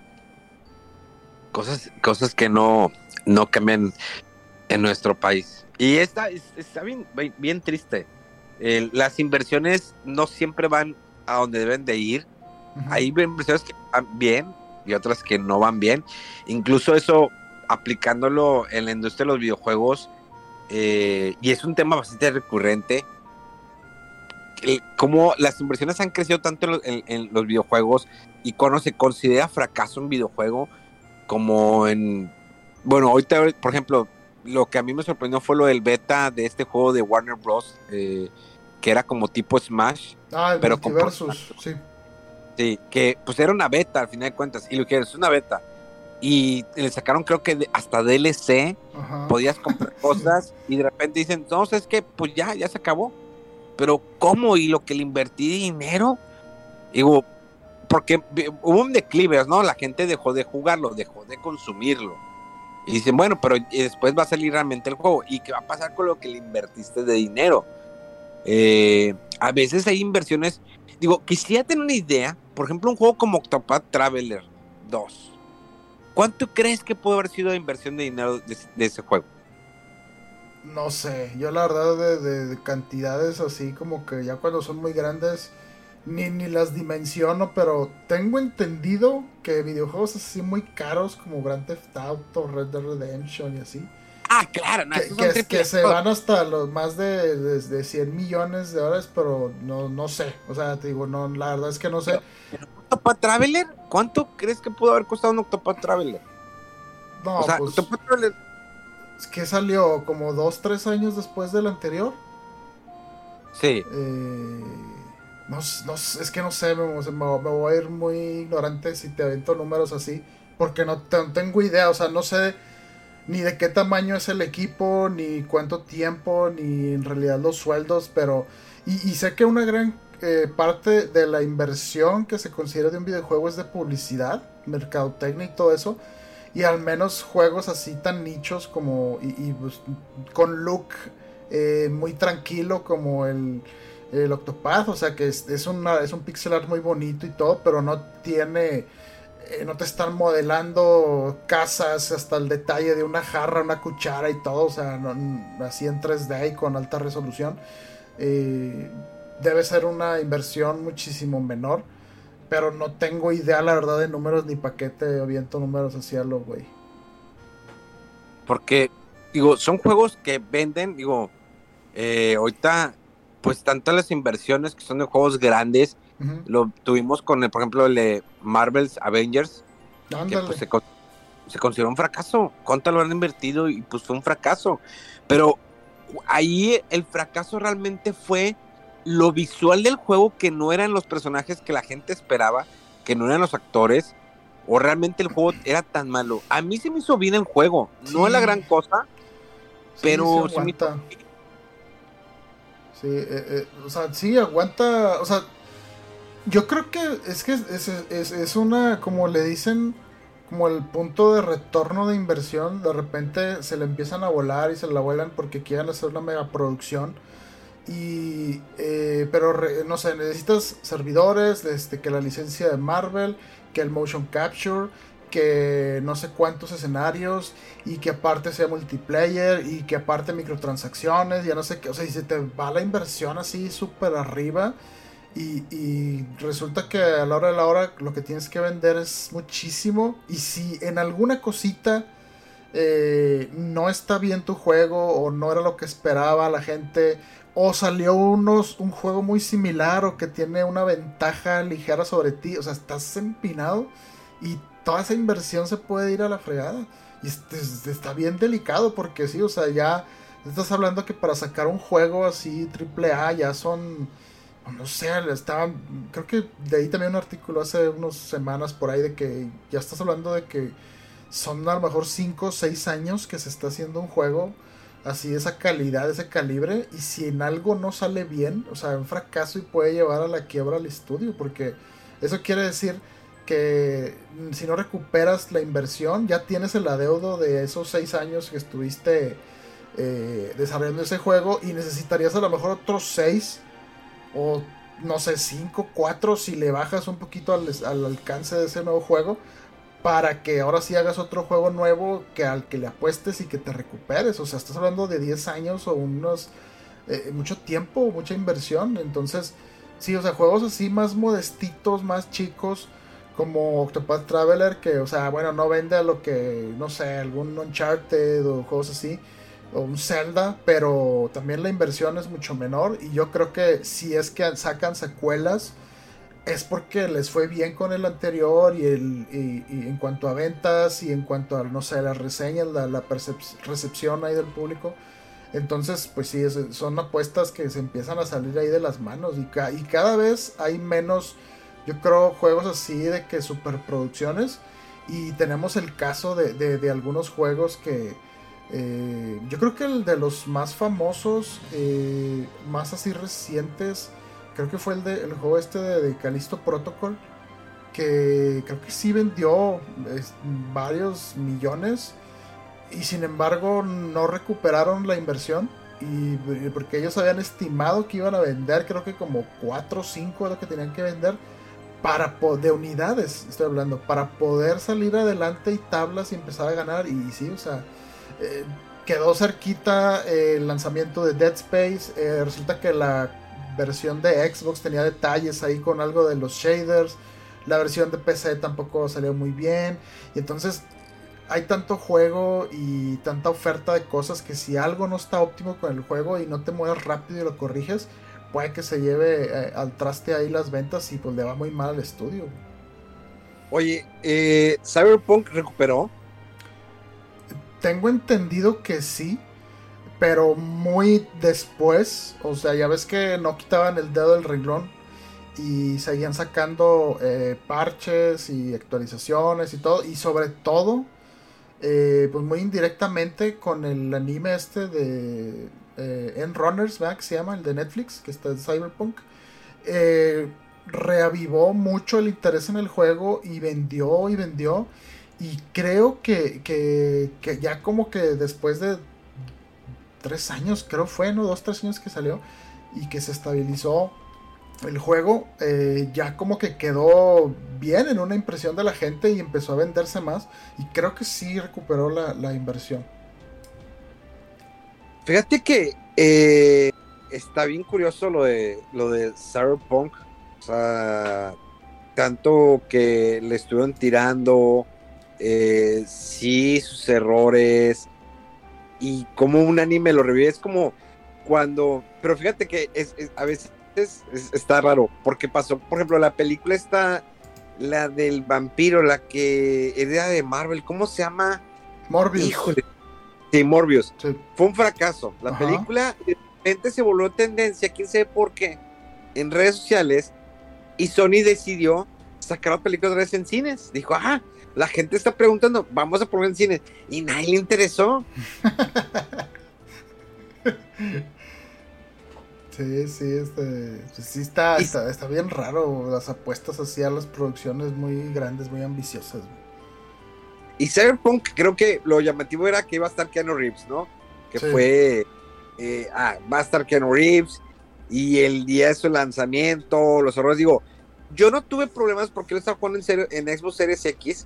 Speaker 2: Cosas que no cambian en nuestro país. Y está bien triste. Las inversiones no siempre van a donde deben de ir. Uh-huh. Hay inversiones que van bien y otras que no van bien. Incluso eso, aplicándolo en la industria de los videojuegos, y es un tema bastante recurrente, como las inversiones han crecido tanto en los videojuegos, y cuando se considera fracaso un videojuego, como bueno, ahorita, por ejemplo, lo que a mí me sorprendió fue lo del beta de este juego de Warner Bros., que era como tipo Smash.
Speaker 3: Pero Multiversus, sí.
Speaker 2: Sí, que pues era una beta al final de cuentas, y lo que es una beta. y le sacaron creo que hasta DLC,
Speaker 3: Ajá.
Speaker 2: podías comprar cosas y de repente dicen, no, es que pues ya se acabó. Pero ¿cómo? ¿Y lo que le invertí dinero? Digo, porque hubo un declive, ¿no? La gente dejó de jugarlo, dejó de consumirlo. Y dicen, bueno, pero después va a salir realmente el juego. ¿Y qué va a pasar con lo que le invertiste de dinero? A veces hay inversiones. Digo, quisiera tener una idea. Por ejemplo, un juego como Octopath Traveler 2. ¿Cuánto crees que puede haber sido la inversión de dinero de ese juego?
Speaker 3: No sé, yo la verdad de cantidades así como que ya cuando son muy grandes ni las dimensiono, pero tengo entendido que videojuegos así muy caros como Grand Theft Auto, Red Dead Redemption y así,
Speaker 2: Ah, claro, no, esos son
Speaker 3: que
Speaker 2: triple
Speaker 3: se
Speaker 2: A.
Speaker 3: van hasta los más de 100 millones de dólares, pero no sé, o sea, te digo, no, la verdad es que no sé.
Speaker 2: Pero Octopath Traveler, ¿cuánto crees que pudo haber costado un Octopath Traveler? O
Speaker 3: No,
Speaker 2: sea,
Speaker 3: pues,
Speaker 2: Octopath Traveler,
Speaker 3: es que salió como 2, 3 años después del anterior.
Speaker 2: sí.
Speaker 3: No, es que no sé, me voy a ir muy ignorante si te avento números así, porque no tengo idea, o sea, no sé ni de qué tamaño es el equipo, ni cuánto tiempo, ni en realidad los sueldos, pero y sé que una gran parte de la inversión que se considera de un videojuego es de publicidad, mercadotecnia y todo eso, y al menos juegos así tan nichos como y pues, con look muy tranquilo como el Octopath, o sea que es un pixel art muy bonito y todo, pero no tiene no te están modelando casas hasta el detalle de una jarra, una cuchara y todo, o sea, así en 3D y con alta resolución. Eh, Debe ser una inversión muchísimo menor, pero no tengo idea, la verdad, de números ni paquete, aviento números así a lo güey.
Speaker 2: Porque, digo, son juegos que venden, digo, ahorita, pues tanto las inversiones que son de juegos grandes,
Speaker 3: Uh-huh.
Speaker 2: lo tuvimos con, por ejemplo, el de Marvel's Avengers, que
Speaker 3: Ándale.
Speaker 2: pues se consideró un fracaso. ¿Cuánto lo han invertido? Y pues fue un fracaso. Pero ahí el fracaso realmente fue lo visual del juego, que no eran los personajes que la gente esperaba, que no eran los actores, o realmente el juego era tan malo. A mí se me hizo bien el juego, no es la
Speaker 3: Sí,
Speaker 2: gran cosa,
Speaker 3: sí, se
Speaker 2: pero se me hizo...
Speaker 3: aguanta. Sí, o sea, sí, aguanta. O sea, yo creo que es una, como le dicen, como el punto de retorno de inversión. De repente se le empiezan a volar y se la vuelan porque quieren hacer una megaproducción. Pero no sé, necesitas servidores, que la licencia de Marvel, que el motion capture, que no sé cuántos escenarios, y que aparte sea multiplayer, y que aparte microtransacciones, ya no sé qué, o sea, y se te va la inversión así súper arriba. Y resulta que a la hora de la hora lo que tienes que vender es muchísimo. Y si en alguna cosita no está bien tu juego, o no era lo que esperaba la gente, o salió un juego muy similar, o que tiene una ventaja ligera sobre ti, o sea, estás empinado y toda esa inversión se puede ir a la fregada. Y está bien delicado porque sí, o sea, ya estás hablando que para sacar un juego así triple A ya son, no sé, creo que de ahí también un artículo hace unas semanas por ahí de que ya estás hablando de que son a lo mejor 5 o 6 años que se está haciendo un juego así de esa calidad, de ese calibre, y si en algo no sale bien, o sea, un fracaso y puede llevar a la quiebra al estudio, porque eso quiere decir que si no recuperas la inversión, ya tienes el adeudo de esos 6 años que estuviste desarrollando ese juego, y necesitarías a lo mejor otros 6 o no sé, 5 4 si le bajas un poquito al alcance de ese nuevo juego, para que ahora sí hagas otro juego nuevo que al que le apuestes y que te recuperes. O sea, estás hablando de 10 años o mucho tiempo, mucha inversión. Entonces, sí, o sea, juegos así más modestitos, más chicos, como Octopath Traveler, que, o sea, bueno, no vende a lo que, no sé, algún Uncharted o juegos así, o un Zelda, pero también la inversión es mucho menor. Y yo creo que si es que sacan secuelas, es porque les fue bien con el anterior, y en cuanto a ventas, y en cuanto a, no sé, las reseñas, la recepción ahí del público. Entonces, pues sí, son apuestas que se empiezan a salir ahí de las manos, y cada vez hay menos, yo creo, juegos así de que superproducciones, Y tenemos el caso de algunos juegos que yo creo que el de los más famosos, más así recientes, creo que fue el juego este de Callisto Protocol, que creo que sí vendió varios millones y sin embargo no recuperaron la inversión, y porque ellos habían estimado que iban a vender creo que como 4 o 5 de lo que tenían que vender de unidades, estoy hablando, para poder salir adelante y tablas y empezar a ganar. Y sí, o sea, quedó cerquita el lanzamiento de Dead Space. Resulta que la versión de Xbox tenía detalles ahí con algo de los shaders. La versión de PC tampoco salió muy bien. Y entonces hay tanto juego y tanta oferta de cosas que si algo no está óptimo con el juego y no te mueves rápido y lo corriges, puede que se lleve al traste ahí las ventas y pues le va muy mal al estudio.
Speaker 2: Oye, ¿Cyberpunk recuperó?
Speaker 3: Tengo entendido que sí, pero muy después. O sea, ya ves que no quitaban el dedo del renglón y seguían sacando parches y actualizaciones y todo. Y sobre todo, pues muy indirectamente con el anime este de End Runners, ¿verdad? Que se llama, el de Netflix, que está en Cyberpunk. Reavivó mucho el interés en el juego y vendió y vendió. Y creo que ya como que después de 3 años, creo fue, ¿no? 2-3 años que salió y que se estabilizó el juego, ya como que quedó bien en una impresión de la gente y empezó a venderse más. Y creo que sí recuperó la inversión.
Speaker 2: Fíjate que está bien curioso lo de Cyberpunk. O sea, tanto que le estuvieron tirando, sí, sus errores, y como un anime lo revive. Es como cuando, pero fíjate que a veces está raro, porque pasó, por ejemplo, la película esta, la del vampiro, la que era de Marvel, ¿cómo se llama?
Speaker 3: Morbius.
Speaker 2: Híjole. Sí, Morbius.
Speaker 3: Sí.
Speaker 2: Fue un fracaso. La película de repente se volvió tendencia, quién sabe por qué, en redes sociales, y Sony decidió sacar la película otra vez en cines. Dijo, la gente está preguntando, vamos a poner en cines, y nadie le interesó.
Speaker 3: Sí, sí está bien raro las apuestas hacia las producciones muy grandes, muy ambiciosas.
Speaker 2: Y Cyberpunk, creo que lo llamativo era que iba a estar Keanu Reeves, ¿no? Que sí. Fue, va a estar Keanu Reeves, y el día de su lanzamiento, los errores, digo, yo no tuve problemas porque él estaba jugando en Xbox Series X,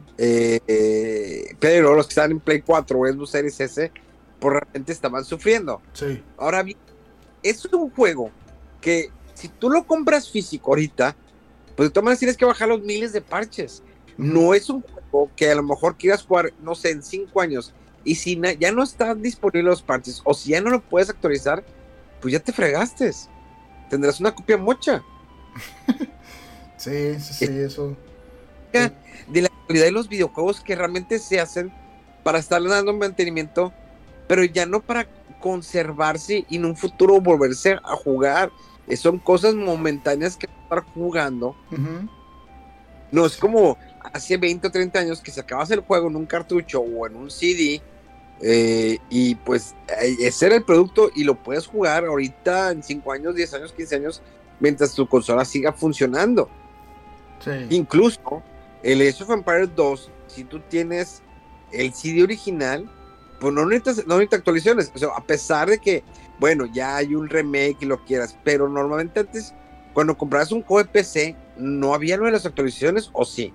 Speaker 2: pero los que estaban en Play 4 o Xbox Series S, pues realmente estaban sufriendo.
Speaker 3: Sí.
Speaker 2: Ahora bien, es un juego que si tú lo compras físico ahorita, pues de todas maneras tienes que bajar los miles de parches. No es un juego que a lo mejor quieras jugar, no sé, en 5 años, y si ya no están disponibles los parches, o si ya no lo puedes actualizar, pues ya te fregaste. Tendrás una copia mocha.
Speaker 3: Sí, eso.
Speaker 2: De la calidad de los videojuegos que realmente se hacen para estarle dando mantenimiento, pero ya no para conservarse y en un futuro volverse a jugar. Son cosas momentáneas que estar jugando. No es como hace 20 o 30 años que sacabas el juego en un cartucho o en un CD, y pues ese era el producto y lo puedes jugar ahorita en 5 años, 10 años, 15 años, mientras tu consola siga funcionando.
Speaker 3: Sí.
Speaker 2: Incluso el Age of Empires 2, si tú tienes el CD original, pues no necesitas actualizaciones. O sea, a pesar de que, bueno, ya hay un remake y lo quieras, pero normalmente antes, cuando comprabas un juego de PC, no había lo de las actualizaciones, ¿o sí?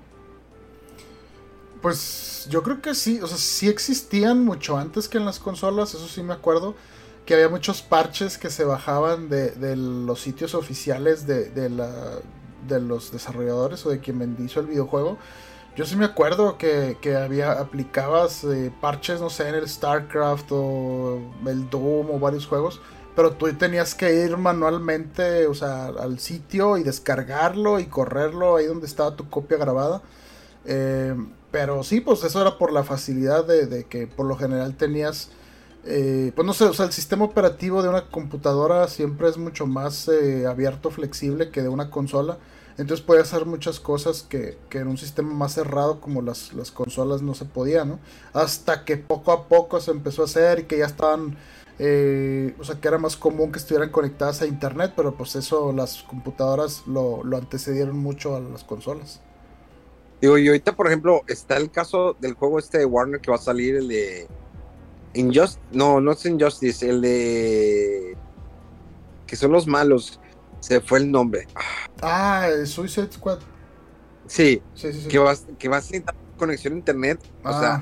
Speaker 3: Pues yo creo que sí, o sea, sí existían mucho antes que en las consolas, eso sí me acuerdo, que había muchos parches que se bajaban de los sitios oficiales de los desarrolladores o de quien hizo el videojuego. Yo sí me acuerdo que aplicabas parches, no sé, en el StarCraft o el Doom o varios juegos, pero tú tenías que ir manualmente, o sea, al sitio y descargarlo y correrlo ahí donde estaba tu copia grabada. Pero sí, pues eso era por la facilidad de que por lo general tenías, pues no sé, o sea, el sistema operativo de una computadora siempre es mucho más abierto, flexible que de una consola. Entonces podía hacer muchas cosas que en un sistema más cerrado como las consolas no se podía, ¿no? Hasta que poco a poco se empezó a hacer y que ya estaban, o sea, que era más común que estuvieran conectadas a internet, pero pues eso las computadoras lo antecedieron mucho a las consolas.
Speaker 2: Digo, y ahorita, por ejemplo, está el caso del juego este de Warner que va a salir, el de no es Injustice, el de que son los malos, se fue el nombre.
Speaker 3: Suicide Squad.
Speaker 2: Sí.
Speaker 3: Sí.
Speaker 2: Que vas a necesitar conexión a internet, o sea,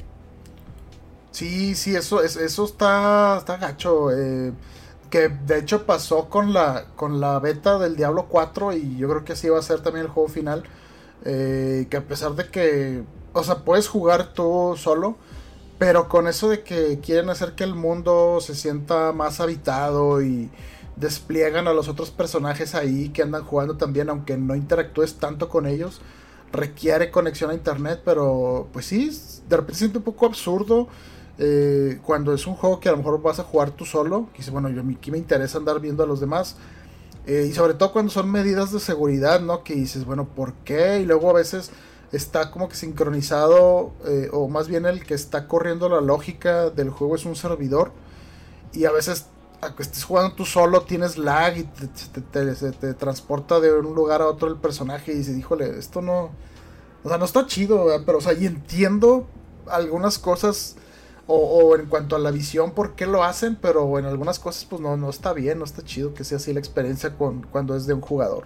Speaker 3: Sí, eso está gacho. Que de hecho pasó con la beta del Diablo 4 y yo creo que así va a ser también el juego final. Que a pesar de que, o sea, puedes jugar tú solo, pero con eso de que quieren hacer que el mundo se sienta más habitado y despliegan a los otros personajes ahí que andan jugando también, aunque no interactúes tanto con ellos, requiere conexión a internet, pero pues sí, de repente se siente un poco absurdo cuando es un juego que a lo mejor vas a jugar tú solo, que dices, bueno, aquí me interesa andar viendo a los demás. Y sobre todo cuando son medidas de seguridad, ¿no? Que dices, bueno, ¿por qué? Y luego a veces está como que sincronizado, o más bien el que está corriendo la lógica del juego es un servidor. Y a veces, aunque estés jugando tú solo, tienes lag y te transporta de un lugar a otro el personaje. Y dices, híjole, esto no... O sea, no está chido, ¿verdad? Pero, o sea, y entiendo algunas cosas... O en cuanto a la visión, por qué lo hacen, pero en algunas cosas pues no está bien, no está chido que sea así la experiencia cuando es de un jugador.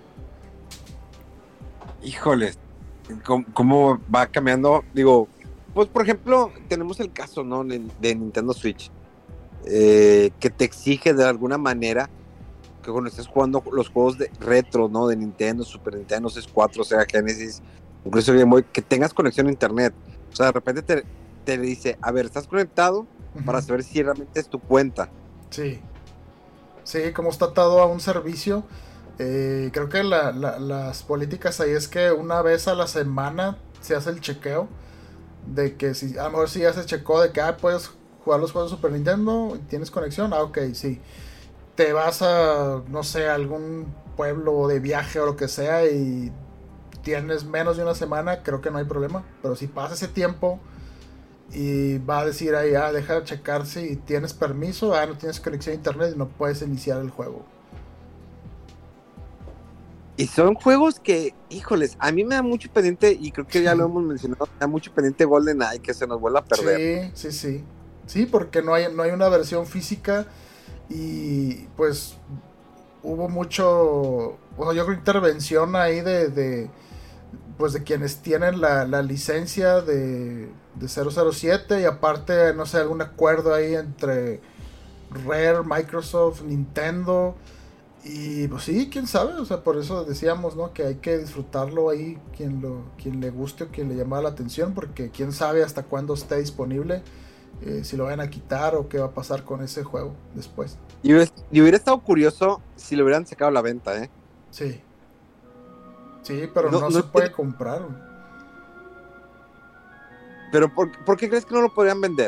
Speaker 2: Híjole, ¿cómo va cambiando? Digo, pues por ejemplo, tenemos el caso, ¿no? de Nintendo Switch, que te exige de alguna manera que cuando estés jugando los juegos de retro, ¿no? De Nintendo, Super Nintendo, 64, Sega Genesis, incluso Game Boy, que tengas conexión a internet. O sea, de repente te dice, a ver, ¿estás conectado? Para saber si realmente es tu cuenta.
Speaker 3: Sí, como está atado a un servicio. Creo que las políticas ahí es que una vez a la semana se hace el chequeo de que si, a lo mejor si ya se checó de que puedes jugar los juegos de Super Nintendo y tienes conexión, ok, sí. Te vas a, no sé, a algún pueblo de viaje o lo que sea y tienes menos de una semana, creo que no hay problema. Pero si pasa ese tiempo y va a decir ahí, deja de checar si tienes permiso, no tienes conexión a internet y no puedes iniciar el juego.
Speaker 2: Y son juegos que, híjoles, a mí me da mucho pendiente, y creo que ya lo hemos mencionado, me da mucho pendiente GoldenEye, que se nos vuelva a perder.
Speaker 3: Sí, porque no hay una versión física y pues hubo mucho, o sea, yo creo intervención ahí de quienes tienen la licencia de 007 y aparte, no sé, algún acuerdo ahí entre Rare, Microsoft, Nintendo y pues sí, quién sabe, o sea, por eso decíamos, ¿no? Que hay que disfrutarlo ahí, quien le guste o quien le llama la atención, porque quién sabe hasta cuándo esté disponible, si lo van a quitar o qué va a pasar con ese juego después.
Speaker 2: Y hubiera estado curioso si lo hubieran sacado a la venta, ¿eh?
Speaker 3: Sí, pero no se puede comprar.
Speaker 2: ¿Pero por qué crees que no lo podrían vender?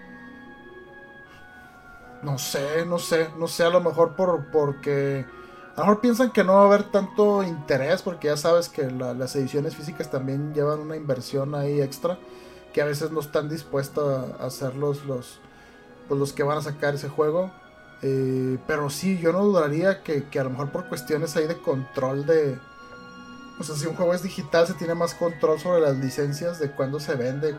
Speaker 3: No sé, a lo mejor porque a lo mejor piensan que no va a haber tanto interés, porque ya sabes que las ediciones físicas también llevan una inversión ahí extra, que a veces no están dispuestos a hacer los que van a sacar ese juego. Pero sí, yo no dudaría que a lo mejor por cuestiones ahí de control de... O sea, si un juego es digital se tiene más control sobre las licencias de cuándo se vende,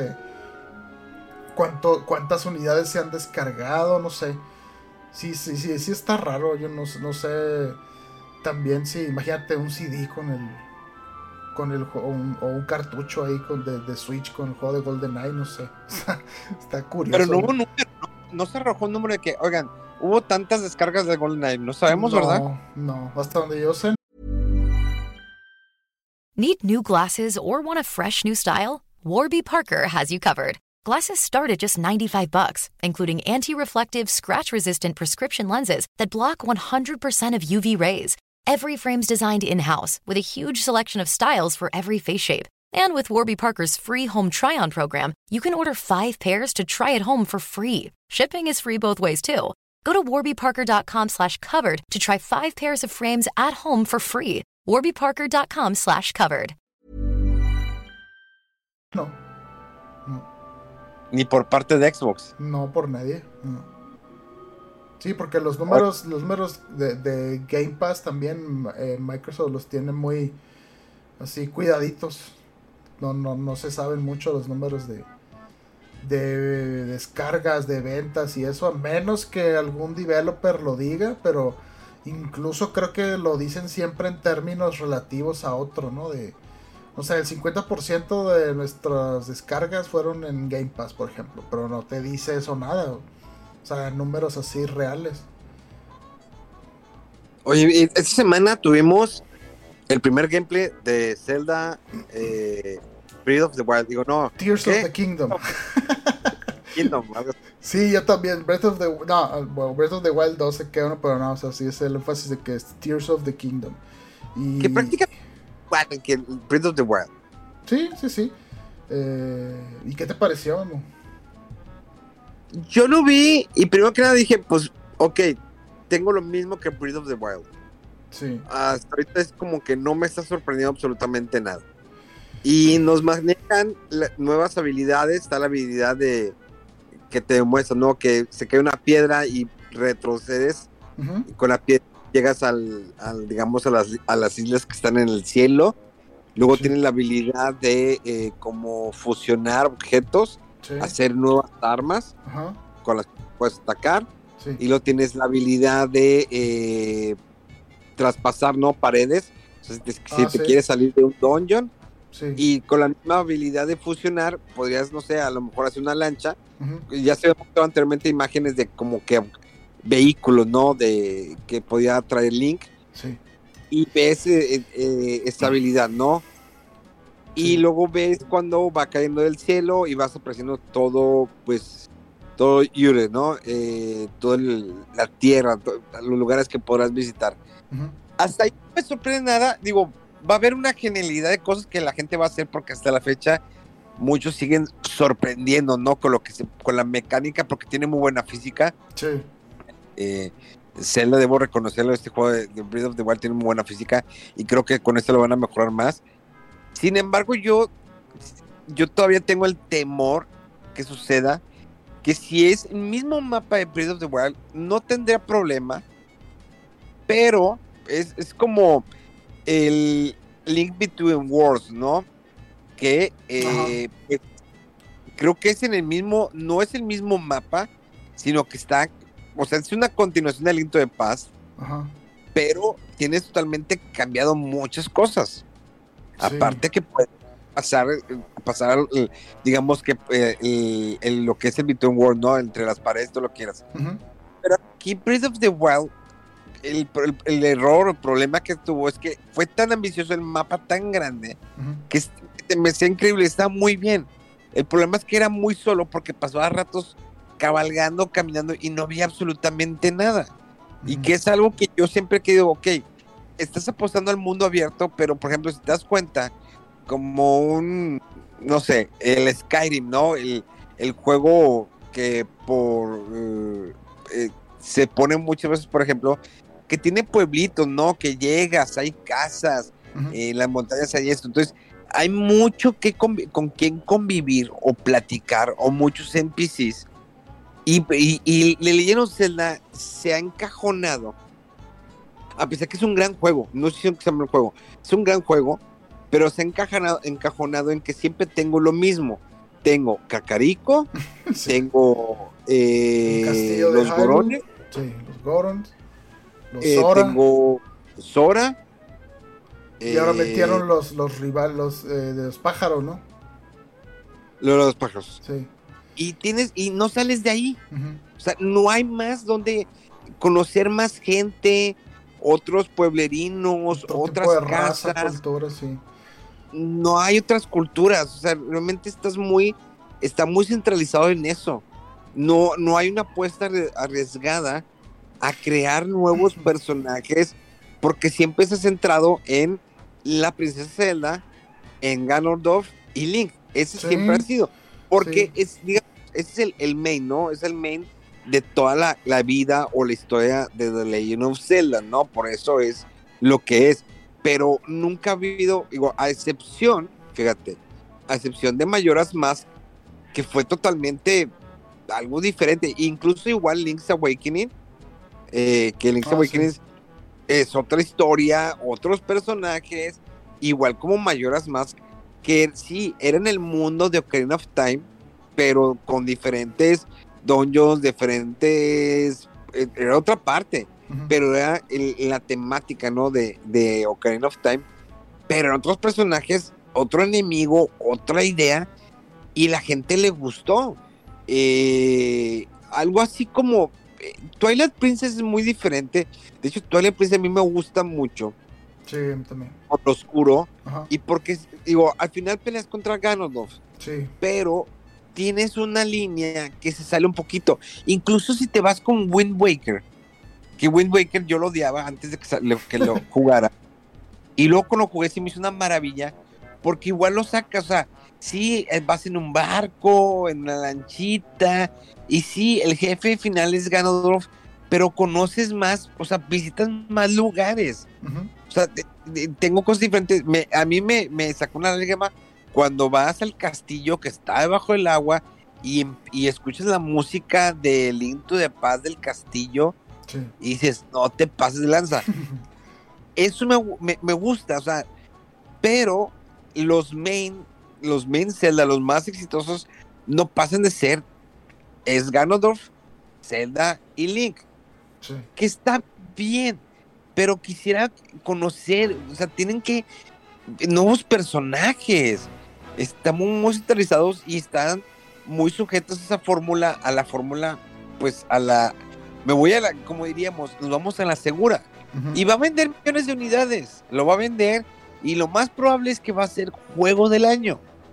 Speaker 3: cuántas unidades se han descargado, no sé. Sí está raro, yo no sé. También sí, imagínate un CD con el juego, o un cartucho ahí de Switch con el juego de GoldenEye, no sé. Está curioso.
Speaker 2: Pero no hubo número, no se arrojó un número de que, oigan, hubo tantas descargas de GoldenEye, no sabemos, ¿verdad?
Speaker 3: No, hasta donde yo sé.
Speaker 1: Need new glasses or want a fresh new style? Warby Parker has you covered. Glasses start at just $95, including anti-reflective, scratch-resistant prescription lenses that block 100% of UV rays. Every frame's designed in-house with a huge selection of styles for every face shape. And with Warby Parker's free home try-on program, you can order 5 pairs to try at home for free. Shipping is free both ways, too. Go to warbyparker.com/covered to try 5 pairs of frames at home for free. warbyparker.com/covered.
Speaker 3: No.
Speaker 2: Ni por parte de Xbox.
Speaker 3: No, por nadie. No. Sí, porque los números de Game Pass también Microsoft los tiene muy así cuidaditos. No se saben mucho los números de descargas, de ventas y eso, a menos que algún developer lo diga, pero incluso creo que lo dicen siempre en términos relativos a otro, ¿no? O sea, el 50% de nuestras descargas fueron en Game Pass, por ejemplo, pero no te dice eso nada. O sea, números así reales.
Speaker 2: Oye, esta semana tuvimos el primer gameplay de Zelda Breath of the Wild. Digo, no.
Speaker 3: Tears of the Kingdom. Sí, yo también. Breath of the Wild 2 se queda uno, pero no, o sea, sí es el énfasis de que es Tears of the Kingdom. Y...
Speaker 2: que prácticamente que Breath of the Wild.
Speaker 3: Sí. ¿Y qué te pareció, no?
Speaker 2: Yo lo vi y primero que nada dije, pues, ok, tengo lo mismo que Breath of the Wild.
Speaker 3: Sí.
Speaker 2: Hasta ahorita es como que no me está sorprendiendo absolutamente nada. Y nos manejan nuevas habilidades. Está la habilidad de que te demuestra, ¿no? Que se cae una piedra y retrocedes.
Speaker 3: Uh-huh.
Speaker 2: Y con la piedra llegas digamos, a las islas que están en el cielo. Luego
Speaker 3: Sí.
Speaker 2: tienes la habilidad de como fusionar objetos,
Speaker 3: Sí.
Speaker 2: hacer nuevas armas
Speaker 3: Ajá.
Speaker 2: con las que puedes atacar.
Speaker 3: Sí.
Speaker 2: Y luego tienes la habilidad de traspasar, ¿no? Paredes. O sea, si te
Speaker 3: sí.
Speaker 2: quieres salir de un dungeon.
Speaker 3: Sí.
Speaker 2: Y con la misma habilidad de fusionar, podrías, no sé, a lo mejor hacer una lancha.
Speaker 3: Uh-huh.
Speaker 2: Ya se habían mostrado anteriormente imágenes de como que vehículos, ¿no? De que podía traer Link.
Speaker 3: Sí.
Speaker 2: Y ves esta habilidad, ¿no? Y
Speaker 3: Sí.
Speaker 2: luego ves cuando va cayendo del cielo y vas apreciando todo, pues, todo Ure, ¿no? Toda la tierra, los lugares que podrás visitar.
Speaker 3: Uh-huh.
Speaker 2: Hasta ahí no me sorprende nada. Digo, va a haber una genialidad de cosas que la gente va a hacer porque hasta la fecha muchos siguen sorprendiendo, ¿no? Con la mecánica, porque tiene muy buena física.
Speaker 3: Sí.
Speaker 2: Zelda, debo reconocerlo, este juego de Breath of the Wild tiene muy buena física y creo que con esto lo van a mejorar más. Sin embargo, yo todavía tengo el temor que suceda que si es el mismo mapa de Breath of the Wild, no tendría problema, pero es como el Link Between Worlds, ¿no? Que pues, creo que es no es el mismo mapa, sino que está, o sea, es una continuación del Link to the Past,
Speaker 3: Ajá.
Speaker 2: pero tienes totalmente cambiado muchas cosas.
Speaker 3: Sí.
Speaker 2: Aparte que puede pasar digamos que lo que es el Between Worlds, ¿no? Entre las paredes, todo lo que quieras.
Speaker 3: Uh-huh.
Speaker 2: Pero aquí Breath of the Wild, el error o problema que tuvo es que fue tan ambicioso el mapa, tan grande,
Speaker 3: Uh-huh.
Speaker 2: que me hacía increíble, está muy bien. El problema es que era muy solo porque pasaba ratos cabalgando, caminando y no había absolutamente nada.
Speaker 3: Uh-huh.
Speaker 2: Y que es algo que yo siempre he querido, ok, estás apostando al mundo abierto, pero por ejemplo, si te das cuenta, como no sé, el Skyrim, ¿no? El juego que se pone muchas veces, por ejemplo, que tiene pueblitos, ¿no? Que llegas, hay casas,
Speaker 3: Uh-huh.
Speaker 2: en las montañas hay esto. Entonces, hay mucho con quien convivir o platicar, o muchos NPCs. Y The Legend of Zelda se ha encajonado, a pesar que es un gran juego, no sé si es un gran juego, es un gran juego, pero se ha encajonado en que siempre tengo lo mismo. Tengo Kakariko,
Speaker 3: Sí.
Speaker 2: Tengo
Speaker 3: El castillo de
Speaker 2: los
Speaker 3: Hyrule.
Speaker 2: Gorones,
Speaker 3: Sí, los Gorons. Los Sora.
Speaker 2: tengo Sora.
Speaker 3: Y ahora metieron los rivales de los pájaros, ¿no?
Speaker 2: Los pájaros.
Speaker 3: Sí.
Speaker 2: Y no sales de ahí.
Speaker 3: Uh-huh.
Speaker 2: O sea, no hay más donde conocer más gente, otros pueblerinos,
Speaker 3: Otro
Speaker 2: otras
Speaker 3: tipo de raza,
Speaker 2: casas.
Speaker 3: cultura, sí.
Speaker 2: No hay otras culturas. O sea, realmente está muy centralizado en eso. No hay una apuesta arriesgada a crear nuevos personajes, porque siempre se ha centrado en la princesa Zelda, en Ganondorf y Link. Ese
Speaker 3: Sí.
Speaker 2: siempre ha sido. Porque
Speaker 3: Sí.
Speaker 2: ese es el main, ¿no? Es el main de toda la vida o la historia de The Legend of Zelda, ¿no? Por eso es lo que es. pero nunca ha habido, digo, fíjate, a excepción de Majora's Mask, que fue totalmente algo diferente, incluso igual Link's Awakening, que Link's Awakening sí. Es otra historia, otros personajes, igual como Majora's Mask, que sí, era en el mundo de Ocarina of Time, pero con diferentes dungeons, era otra parte, pero era la temática, ¿no? De Ocarina of Time, pero en otros personajes, otro enemigo, otra idea, y la gente le gustó. Algo así como Twilight Princess es muy diferente. De hecho, Twilight Princess a mí me gusta mucho.
Speaker 3: Sí, también.
Speaker 2: Por lo oscuro. Ajá. Y porque, digo, al final peleas contra Ganondorf.
Speaker 3: Sí.
Speaker 2: Pero tienes una línea que se sale un poquito. Incluso si te vas con Wind Waker. Que Wind Waker yo lo odiaba antes de que lo jugara. Y luego cuando jugué sí me hizo una maravilla. Porque igual lo sacas, o sea, sí, vas en un barco, en una lanchita, y sí, el jefe final es Ganondorf, pero conoces más, o sea, visitas más lugares. O sea, tengo cosas diferentes. A mí me sacó una lágrima cuando vas al castillo que está debajo del agua y escuchas la música del Link to the Past del castillo, sí. Y dices, no te pases de lanza. Eso me gusta, o sea, pero los main Zelda, los más exitosos, no pasan de ser es Ganondorf, Zelda y Link, sí. Que está bien, pero quisiera conocer, o sea, tienen que nuevos personajes, están muy centralizados y están muy sujetos a esa fórmula, pues como diríamos, nos vamos a la segura, y va a vender millones de unidades, lo va a vender. Y lo más probable es que va a ser juego del año.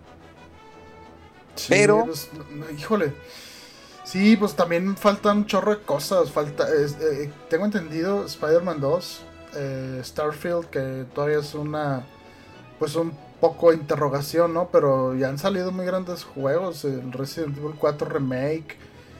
Speaker 3: Sí,
Speaker 2: pero...
Speaker 3: Pues, híjole. Sí, pues también faltan un chorro de cosas. Tengo entendido Spider-Man 2, Starfield, que todavía es pues un poco interrogación, ¿no? Pero ya han salido muy grandes juegos. El Resident Evil 4 Remake.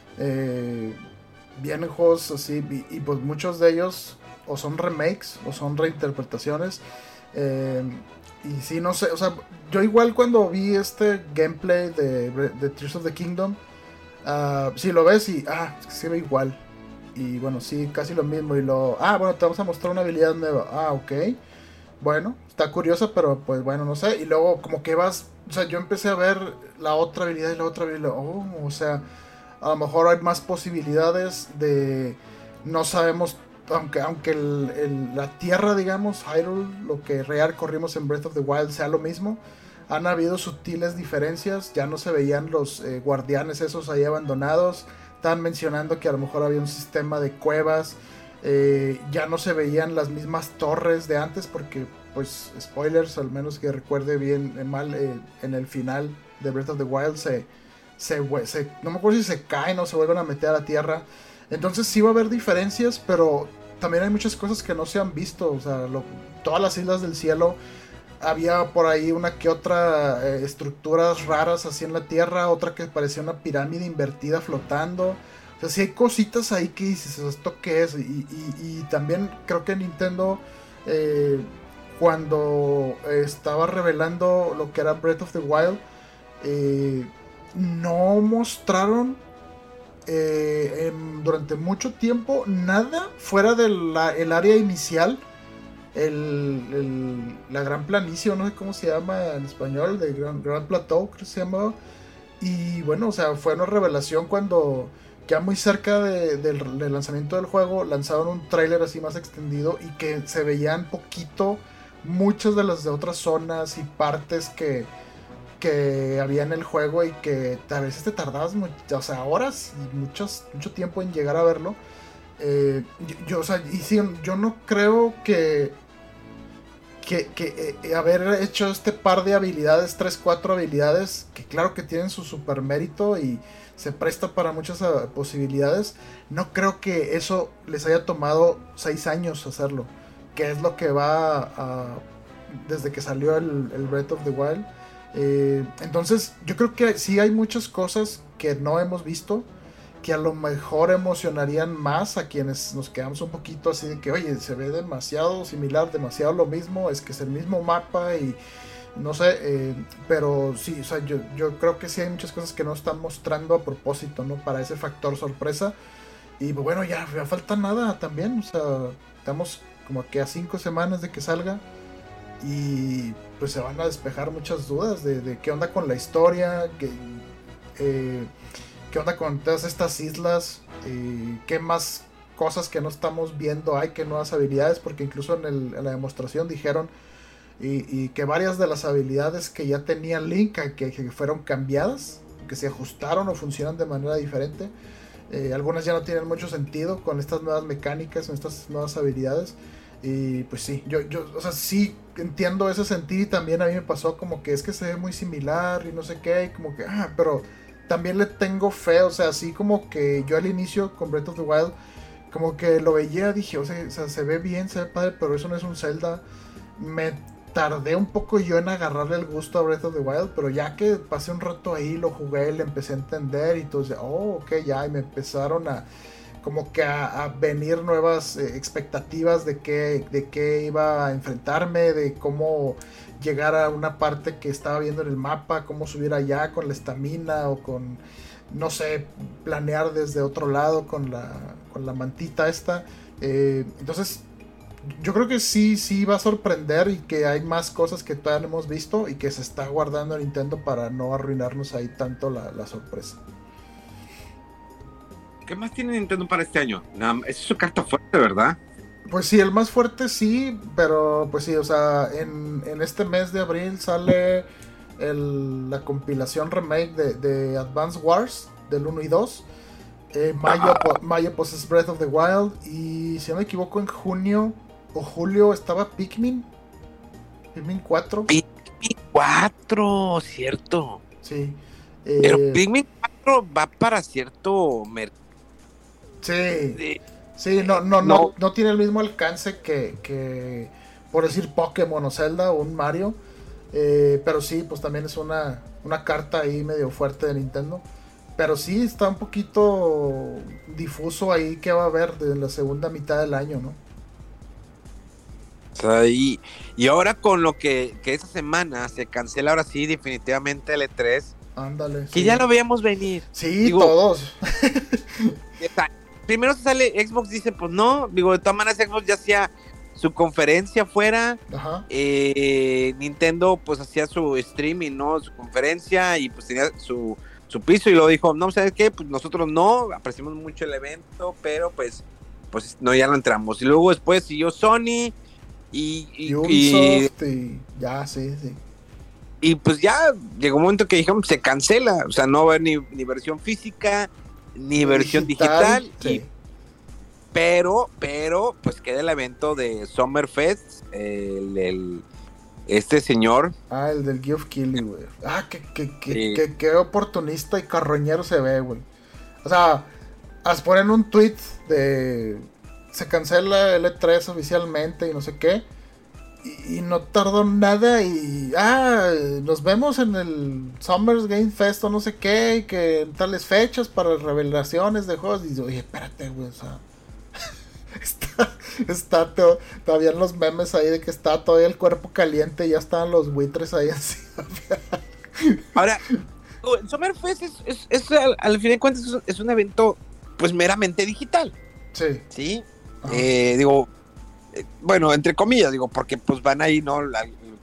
Speaker 3: Vienen juegos así. Y pues muchos de ellos o son remakes o son reinterpretaciones. Y sí, no sé, o sea, yo igual cuando vi este gameplay de Tears of the Kingdom, sí lo ves y, se ve igual. Y bueno, sí, casi lo mismo. Bueno, te vamos a mostrar una habilidad nueva. Ok, bueno, está curiosa, pero pues bueno, no sé. Y luego como que vas, o sea, yo empecé a ver la otra habilidad y la otra habilidad. O sea, a lo mejor hay más posibilidades de, no sabemos. Aunque la tierra, digamos, Hyrule, lo que real corrimos en Breath of the Wild sea lo mismo, han habido sutiles diferencias. Ya no se veían los guardianes esos ahí abandonados. Estaban mencionando que a lo mejor había un sistema de cuevas. Ya no se veían las mismas torres de antes porque, pues, spoilers, al menos que recuerde bien mal, en el final de Breath of the Wild no me acuerdo si se caen o se vuelven a meter a la tierra. Entonces sí va a haber diferencias, pero también hay muchas cosas que no se han visto. O sea, todas las islas del cielo, había por ahí una que otra estructuras raras así en la tierra, otra que parecía una pirámide invertida flotando. O sea, sí hay cositas ahí que dices, ¿esto qué es? Y también creo que Nintendo, cuando estaba revelando lo que era Breath of the Wild, no mostraron durante mucho tiempo nada fuera del área inicial, la Gran Planicie, no sé cómo se llama en español, de Grand Plateau creo que se llamaba. Y bueno, o sea, fue una revelación cuando ya muy cerca del lanzamiento del juego lanzaron un tráiler así más extendido y que se veían poquito muchas de las de otras zonas y partes que había en el juego y que a veces te tardabas horas y mucho tiempo en llegar a verlo. O sea, y sí, yo no creo que haber hecho este par de habilidades, 3-4 habilidades, que claro que tienen su super mérito y se presta para muchas posibilidades, no creo que eso les haya tomado 6 años hacerlo, que es lo que va desde que salió el Breath of the Wild. Entonces yo creo que sí hay muchas cosas que no hemos visto, que a lo mejor emocionarían más a quienes nos quedamos un poquito así de que, oye, se ve demasiado similar, demasiado lo mismo, es que es el mismo mapa y no sé, pero sí, o sea, yo creo que sí hay muchas cosas que no están mostrando a propósito, ¿no? Para ese factor sorpresa. Y bueno, ya falta nada también, o sea, estamos como que a 5 semanas de que salga y pues se van a despejar muchas dudas de qué onda con la historia, qué onda con todas estas islas, qué más cosas que no estamos viendo hay, qué nuevas habilidades, porque incluso en la demostración dijeron y que varias de las habilidades que ya tenía Link que fueron cambiadas, que se ajustaron o funcionan de manera diferente. Algunas ya no tienen mucho sentido con estas nuevas mecánicas, con estas nuevas habilidades. Y pues sí, yo o sea, sí entiendo ese sentido y también a mí me pasó como que es que se ve muy similar y no sé qué, y como que, pero también le tengo fe, o sea, así como que yo al inicio con Breath of the Wild, como que lo veía, dije, o sea, se ve bien, se ve padre, pero eso no es un Zelda. Me tardé un poco yo en agarrarle el gusto a Breath of the Wild, pero ya que pasé un rato ahí, lo jugué, le empecé a entender y entonces, ok, ya, y me empezaron a como que a venir nuevas expectativas de qué iba a enfrentarme, de cómo llegar a una parte que estaba viendo en el mapa, cómo subir allá con la estamina o con, no sé, planear desde otro lado con la mantita esta. Entonces yo creo que sí va a sorprender y que hay más cosas que todavía no hemos visto y que se está guardando Nintendo para no arruinarnos ahí tanto la sorpresa.
Speaker 2: ¿Qué más tiene Nintendo para este año? Esa es su carta fuerte, ¿verdad?
Speaker 3: Pues sí, el más fuerte sí, pero pues sí, o sea, en este mes de abril sale la compilación remake de Advance Wars del 1 y 2. Mayo pues es Breath of the Wild y si no me equivoco en junio o julio estaba Pikmin 4.
Speaker 2: Pikmin 4, cierto.
Speaker 3: Sí.
Speaker 2: Pero Pikmin 4 va para cierto mercado.
Speaker 3: Sí, no tiene el mismo alcance que por decir Pokémon o Zelda o un Mario. Pero sí, pues también es una carta ahí medio fuerte de Nintendo. Pero sí está un poquito difuso ahí que va a haber de la segunda mitad del año, ¿no?
Speaker 2: O sea, y ahora con lo que esta semana se cancela ahora sí definitivamente el E3.
Speaker 3: Ándale.
Speaker 2: Que sí, ya lo veíamos venir.
Speaker 3: Sí, todos.
Speaker 2: Primero se sale Xbox, dice, pues no, de todas maneras Xbox ya hacía su conferencia afuera. Ajá. Nintendo pues hacía su streaming, ¿no? Su conferencia y pues tenía su piso y luego dijo, no, ¿sabes qué? Pues nosotros no, apreciamos mucho el evento, pero pues no, ya no entramos. Y luego después siguió Sony y
Speaker 3: Ubisoft y ya, sí.
Speaker 2: Y pues ya llegó un momento que dijeron, se cancela, o sea, no va a haber ni versión física, ni versión digital. Sí. Pero, pues queda el evento de Summerfest, este señor.
Speaker 3: El del Geoff Keighley, güey. Qué oportunista y carroñero se ve, güey. O sea, ponen un tweet de se cancela el E3 oficialmente y no sé qué. Y no tardó nada y nos vemos en el Summer Game Fest o no sé qué, y que en tales fechas para revelaciones de juegos. Y oye, espérate, güey, o sea, está todavía en los memes ahí de que está todavía el cuerpo caliente y ya están los buitres ahí así.
Speaker 2: Ahora, el Summer Fest es al fin de cuentas es un evento pues meramente digital. Sí. Bueno, entre comillas, porque pues van ahí, ¿no? Va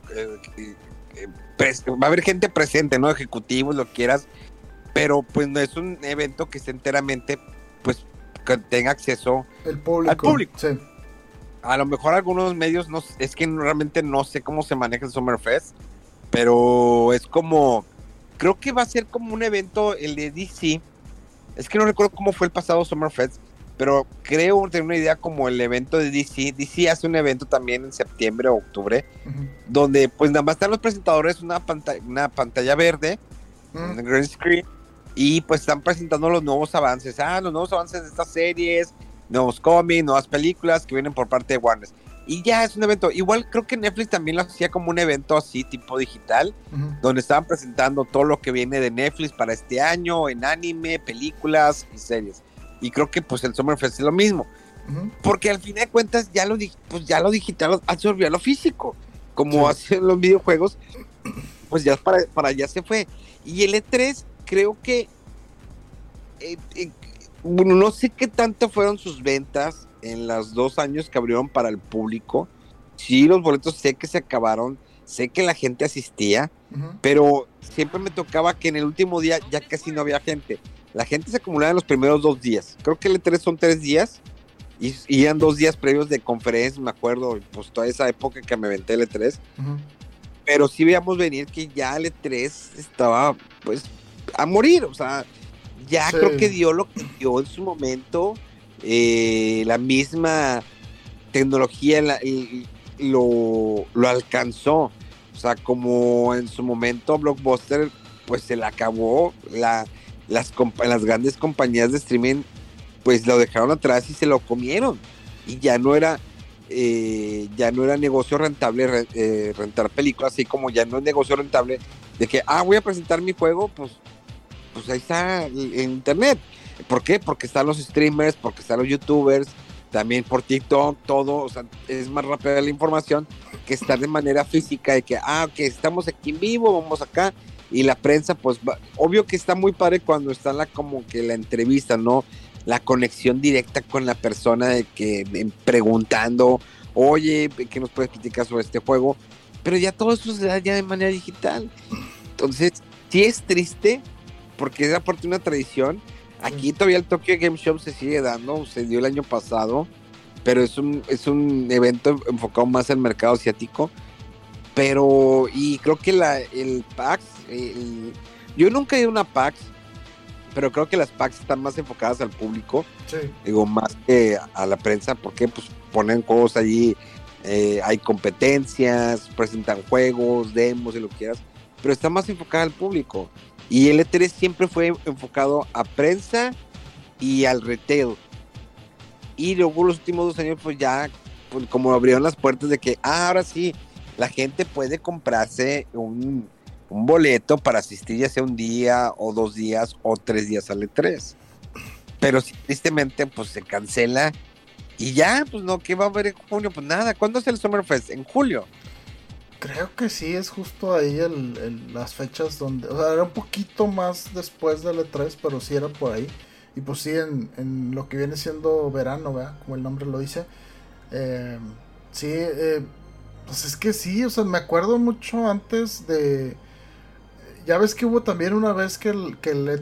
Speaker 2: a haber gente presente, ¿no? Ejecutivos, lo quieras, pero pues no es un evento que esté enteramente, pues, que tenga acceso
Speaker 3: al público. Sí.
Speaker 2: A lo mejor algunos medios, es que realmente no sé cómo se maneja el Summerfest, pero es como, creo que va a ser como un evento, el de DC, es que no recuerdo cómo fue el pasado Summerfest, pero creo tener una idea como el evento de DC. DC hace un evento también en septiembre o octubre, donde pues nada más están los presentadores, una pantalla verde, un green screen, y pues están presentando los nuevos avances, los nuevos avances de estas series, nuevos cómics, nuevas películas que vienen por parte de Warner. y ya es un evento. Igual creo que Netflix también lo hacía como un evento así, tipo digital, donde estaban presentando todo lo que viene de Netflix para este año, en anime, películas y series. Y creo que pues el Summerfest es lo mismo. Porque al fin de cuentas ya lo digital absorbió a lo físico. Como hacen los videojuegos, pues ya para allá se fue. Y el E3 creo que bueno, no sé qué tanto fueron sus ventas en los 2 años que abrieron para el público. Sí, los boletos sé que se acabaron, sé que la gente asistía, pero siempre me tocaba que en el último día ya casi no había gente. La gente se acumulaba en los primeros 2 días. Creo que el E3 son 3 días y eran 2 días previos de conferencia, me acuerdo, pues toda esa época que me aventé el E3. Pero sí veíamos venir que ya el E3 estaba pues a morir, o sea, ya creo que dio lo que dio en su momento, la misma tecnología lo alcanzó, o sea, como en su momento Blockbuster, pues se le acabó, las grandes compañías de streaming, pues lo dejaron atrás y se lo comieron, y ya no era negocio rentable rentar películas, así como ya no es negocio rentable de que, voy a presentar mi juego, pues ahí está en internet. ¿Por qué? Porque están los streamers, porque están los youtubers, también por TikTok, todo, o sea, es más rápida la información que estar de manera física, de que, ok, estamos aquí en vivo, vamos acá, y la prensa, pues, obvio que está muy padre cuando está como que la entrevista, ¿no? La conexión directa con la persona de que preguntando, oye, ¿qué nos puedes platicar sobre este juego? Pero ya todo eso se da ya de manera digital. Entonces, sí es triste, porque es aparte una tradición. Aquí todavía el Tokyo Game Show se sigue dando, se dio el año pasado, pero es un evento enfocado más al mercado asiático. Pero, y creo que el PAX, yo nunca he ido a una PAX, pero creo que las PAX están más enfocadas al público, digo, más que a la prensa, porque pues ponen juegos allí, hay competencias, presentan juegos, demos y lo que quieras, pero está más enfocada al público. Y el E3 siempre fue enfocado a prensa y al retail. Y luego los últimos 2 años, pues ya, pues, como abrieron las puertas de que, ahora sí, la gente puede comprarse un boleto para asistir ya sea un día o 2 días o 3 días al E3. Pero sí, tristemente, pues se cancela. Y ya, pues no, ¿qué va a haber en junio? Pues nada, ¿cuándo es el Summerfest? ¿En julio?
Speaker 3: Creo que sí, es justo ahí las fechas donde... O sea, era un poquito más después del E3, pero sí era por ahí. Y pues sí, en lo que viene siendo verano, ¿verdad? Como el nombre lo dice. Sí, pues es que sí, o sea, me acuerdo mucho antes de... Ya ves que hubo también una vez que el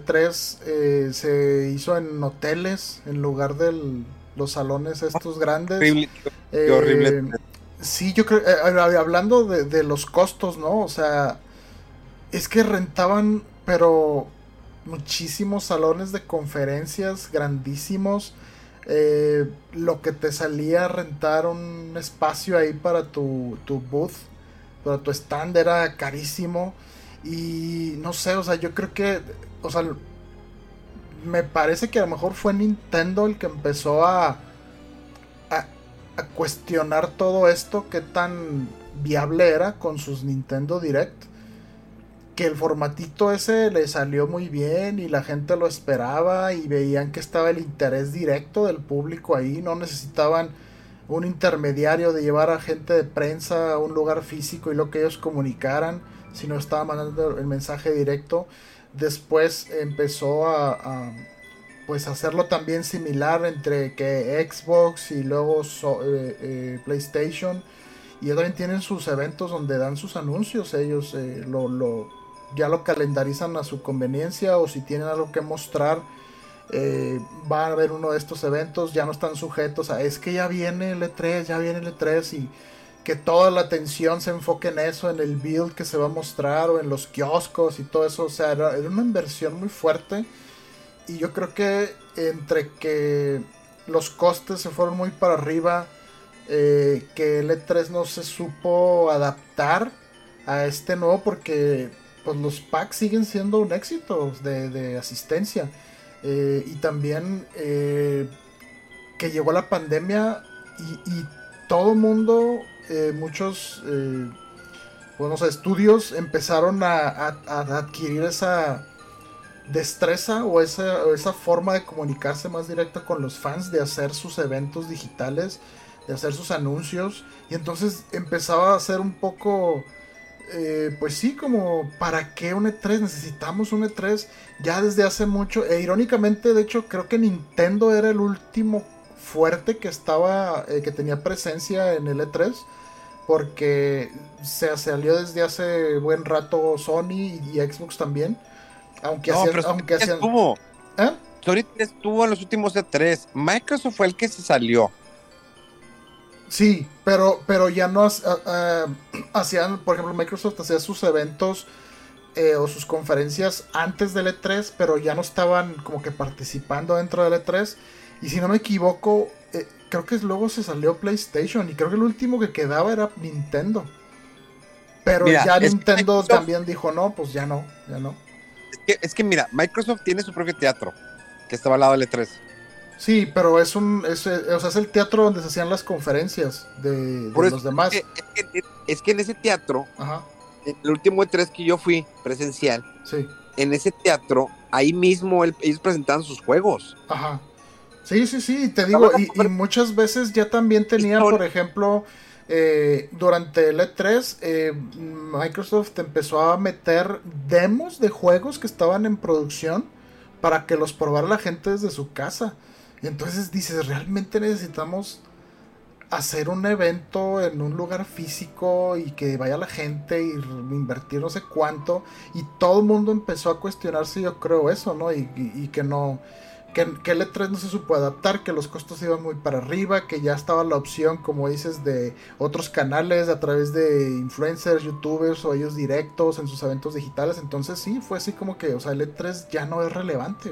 Speaker 3: E3 se hizo en hoteles en lugar de los salones estos grandes.
Speaker 2: Horrible, qué horrible.
Speaker 3: Sí, yo creo, hablando de los costos, ¿no? O sea, es que rentaban, pero muchísimos salones de conferencias grandísimos. Lo que te salía rentar un espacio ahí para tu booth, para tu stand, era carísimo. Y no sé, o sea, yo creo que, o sea, me parece que a lo mejor fue Nintendo el que empezó a cuestionar todo esto, qué tan viable era con sus Nintendo Direct, que el formatito ese le salió muy bien y la gente lo esperaba y veían que estaba el interés directo del público ahí, no necesitaban un intermediario de llevar a gente de prensa a un lugar físico y lo que ellos comunicaran, sino estaba mandando el mensaje directo. Después empezó pues hacerlo también similar entre que Xbox y luego PlayStation, y ya también tienen sus eventos donde dan sus anuncios, ellos ya lo calendarizan a su conveniencia, o si tienen algo que mostrar, va a haber uno de estos eventos, ya no están sujetos a es que ya viene el E3 y que toda la atención se enfoque en eso, en el build que se va a mostrar o en los kioscos y todo eso. O sea, era una inversión muy fuerte. Y yo creo que entre que los costes se fueron muy para arriba, que el E3 no se supo adaptar a este nuevo, porque pues los packs siguen siendo un éxito de asistencia. Y también que llegó la pandemia y todo mundo, muchos estudios empezaron a adquirir esa destreza o esa forma de comunicarse más directa con los fans, de hacer sus eventos digitales, de hacer sus anuncios, y entonces empezaba a ser un poco, pues sí, como ¿para qué un E3? Necesitamos un E3 ya desde hace mucho, e irónicamente, de hecho, creo que Nintendo era el último fuerte que estaba, que tenía presencia en el E3, porque se salió desde hace buen rato Sony y Xbox también. Aunque
Speaker 2: No,
Speaker 3: hacían,
Speaker 2: pero
Speaker 3: aunque hacían...
Speaker 2: estuvo.
Speaker 3: ¿Eh?
Speaker 2: Sony estuvo en los últimos E3. Microsoft fue el que se salió.
Speaker 3: Sí, pero ya no hacían, por ejemplo, Microsoft hacía sus eventos o sus conferencias antes del E3, pero ya no estaban como que participando dentro del E3. Y si no me equivoco, creo que luego se salió PlayStation y creo que el último que quedaba era Nintendo. Pero mira, ya Nintendo Microsoft también dijo, no, pues ya no.
Speaker 2: Es que mira, Microsoft tiene su propio teatro, que estaba al lado del E3.
Speaker 3: Sí, pero es el teatro donde se hacían las conferencias de los demás.
Speaker 2: Es que en ese teatro,
Speaker 3: ajá,
Speaker 2: el último E3 que yo fui presencial,
Speaker 3: sí,
Speaker 2: en ese teatro, ahí mismo ellos presentaban sus juegos.
Speaker 3: Ajá. Sí, te digo, y muchas veces ya también tenía, por ejemplo, durante el E3, Microsoft empezó a meter demos de juegos que estaban en producción para que los probara la gente desde su casa. Y entonces dices, ¿realmente necesitamos hacer un evento en un lugar físico y que vaya la gente y invertir no sé cuánto? Y todo el mundo empezó a cuestionarse, yo creo, eso, ¿no? Y que no... Que el E3 no se supo adaptar, que los costos iban muy para arriba, que ya estaba la opción, como dices, de otros canales a través de influencers, youtubers o ellos directos en sus eventos digitales. Entonces sí, fue así como que, o sea, el E3 ya no es relevante.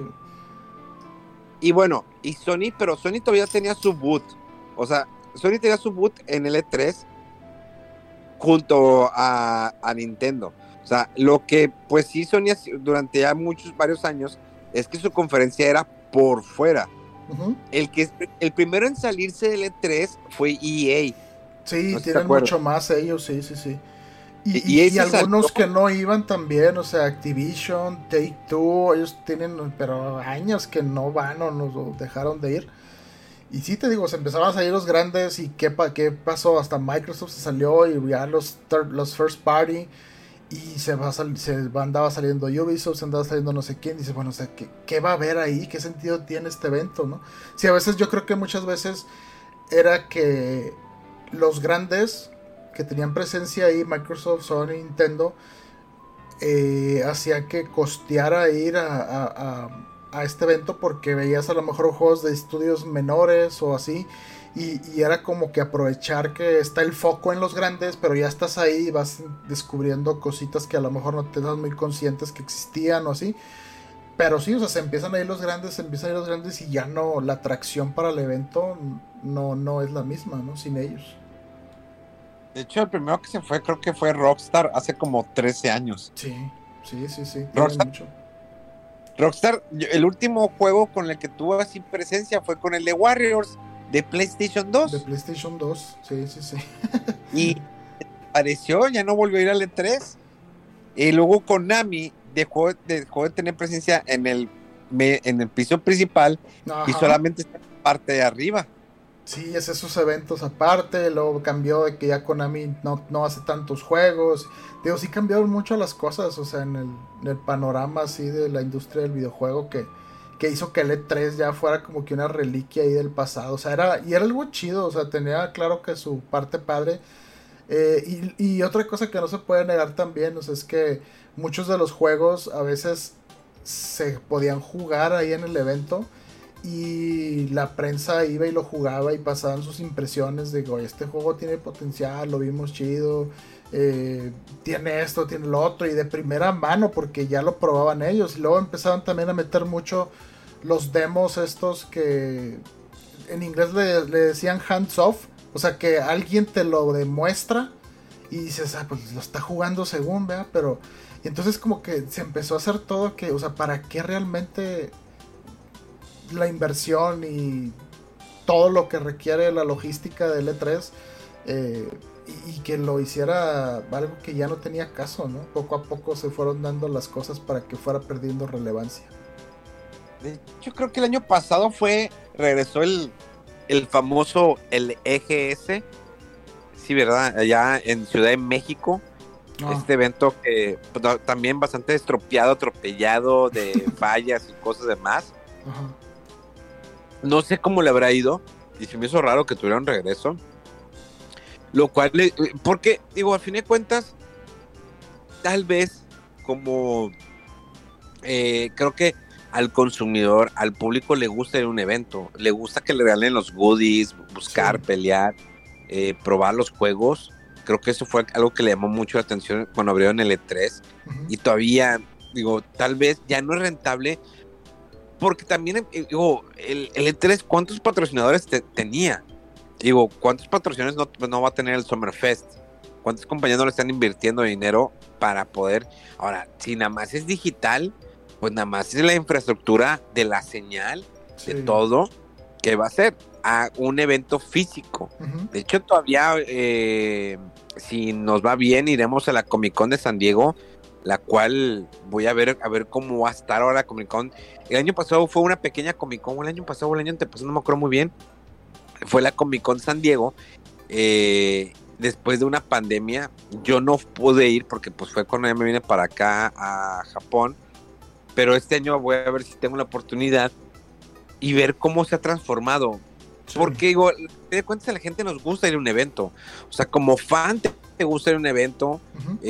Speaker 2: Y bueno, y Sony, pero Sony todavía tenía su boot. O sea, Sony tenía su boot en el E3 junto a Nintendo. O sea, lo que pues sí Sony durante ya varios años es que su conferencia era por fuera.
Speaker 3: Uh-huh.
Speaker 2: El primero en salirse del E3 fue EA.
Speaker 3: Sí, no tienen mucho más ellos, sí. Y algunos que no iban también, o sea, Activision, Take-Two, ellos tienen, pero años que no van o nos dejaron de ir. Y sí te digo, se empezaron a salir los grandes y qué pasó, hasta Microsoft se salió y ya los first party. Y andaba saliendo Ubisoft, se andaba saliendo no sé quién. Dice, bueno, o sea, ¿qué va a haber ahí? ¿Qué sentido tiene este evento, no? Sí, a veces yo creo que muchas veces era que los grandes que tenían presencia ahí, Microsoft, Sony, Nintendo, hacía que costeara ir a este evento porque veías a lo mejor juegos de estudios menores o así. Y era como que aprovechar que está el foco en los grandes, pero ya estás ahí y vas descubriendo cositas que a lo mejor no te das muy conscientes que existían o así. Pero sí, o sea, se empiezan a ir los grandes y ya no, la atracción para el evento no es la misma, ¿no? Sin ellos.
Speaker 2: De hecho, el primero que se fue creo que fue Rockstar hace como 13 años.
Speaker 3: Sí.
Speaker 2: Rockstar, el último juego con el que tuvo así presencia fue con el de Warriors de PlayStation 2.
Speaker 3: De PlayStation 2, sí.
Speaker 2: Y apareció, ya no volvió a ir al E3. Y luego Konami dejó de tener presencia en el piso principal. Ajá. Y solamente está en la parte de arriba.
Speaker 3: Sí, hace sus eventos aparte, luego cambió de que ya Konami no hace tantos juegos. Digo, sí cambiaron mucho las cosas, o sea, en el panorama así de la industria del videojuego que hizo que el E3 ya fuera como que una reliquia ahí del pasado. O sea, era algo chido, o sea, tenía claro que su parte padre. Y otra cosa que no se puede negar también, o sea, es que muchos de los juegos a veces se podían jugar ahí en el evento y la prensa iba y lo jugaba y pasaban sus impresiones de, oye, este juego tiene potencial, lo vimos chido, tiene esto, tiene lo otro, y de primera mano porque ya lo probaban ellos. Y luego empezaban también a meter mucho los demos estos que en inglés le decían hands off, o sea, que alguien te lo demuestra y dices, pues lo está jugando según, ¿verdad? Pero y entonces como que se empezó a hacer todo que, o sea, ¿para qué realmente la inversión y todo lo que requiere la logística del E3 y que lo hiciera algo que ya no tenía caso, ¿no? Poco a poco se fueron dando las cosas para que fuera perdiendo relevancia.
Speaker 2: Yo creo que el año pasado regresó el famoso, el EGS, sí, ¿verdad? Allá en Ciudad de México. Este evento que también bastante estropeado, atropellado de fallas y cosas demás. Ajá. No sé cómo le habrá ido, y se me hizo raro que tuviera un regreso. Lo cual, porque, digo, al fin de cuentas, tal vez como creo que al consumidor, al público le gusta ir a un evento, le gusta que le regalen los goodies, buscar, pelear, probar los juegos. Creo que eso fue algo que le llamó mucho la atención cuando abrieron el E3. Y todavía, digo, tal vez ya no es rentable, porque también, digo, el E3, ¿cuántos patrocinadores tenía? Digo, ¿cuántos patrocinadores no va a tener el Summerfest? ¿Cuántas compañías no le están invirtiendo dinero para poder? Ahora, si nada más es digital, pues nada más es la infraestructura de la señal, de todo, que va a ser a un evento físico. De hecho, todavía, si nos va bien, iremos a la Comic Con de San Diego, la cual voy a ver cómo va a estar ahora la Comic Con. El año pasado fue una pequeña Comic Con, el año pasado o el año antepasado, no me acuerdo muy bien. Fue la Comic Con San Diego. Después de una pandemia, yo no pude ir porque pues fue cuando ya me vine para acá a Japón. Pero este año voy a ver si tengo la oportunidad y ver cómo se ha transformado. Porque digo, te das cuenta, a la gente nos gusta ir a un evento. O sea, como fan te gusta ir a un evento,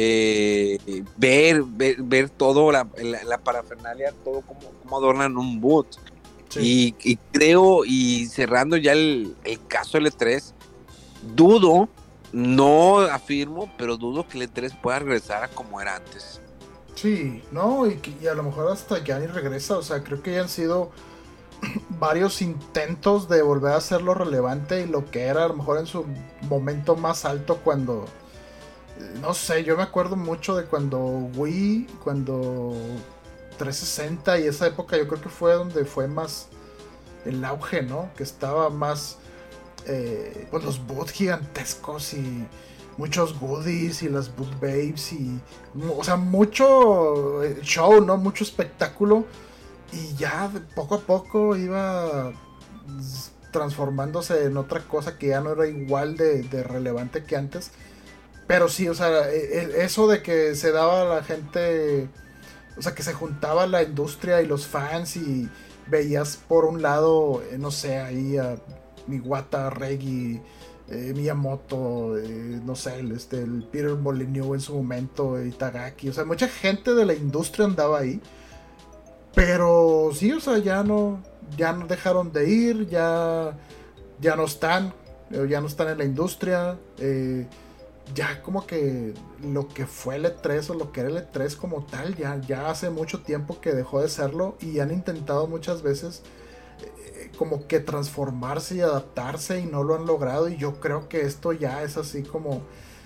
Speaker 2: ver todo, la parafernalia, todo cómo adornan un booth. Y creo, y cerrando ya el caso del E3, dudo, no afirmo, pero dudo que el E3 pueda regresar a como era antes.
Speaker 3: Sí, no, y a lo mejor hasta ya ni regresa. O sea, creo que ya han sido varios intentos de volver a hacerlo relevante y lo que era a lo mejor en su momento más alto cuando, no sé, yo me acuerdo mucho de cuando Wii, cuando 360 y esa época yo creo que fue donde fue más el auge, ¿no? Que estaba más pues los booths gigantescos y muchos goodies y las boot babes y, o sea, mucho show, ¿no? Mucho espectáculo. Y ya poco a poco iba transformándose en otra cosa que ya no era igual de relevante que antes. Pero sí, o sea, eso de que se daba a la gente, o sea, que se juntaba la industria y los fans y veías por un lado, no sé, ahí a Iwata, Reggie, Miyamoto, no sé, el Peter Molyneux en su momento, Itagaki, o sea, mucha gente de la industria andaba ahí. Pero sí, o sea, ya no dejaron de ir, ya no están en la industria, ya como que lo que fue el E3 o lo que era el E3 como tal, ya hace mucho tiempo que dejó de serlo y han intentado muchas veces como que transformarse y adaptarse y no lo han logrado, y yo creo que esto ya es así como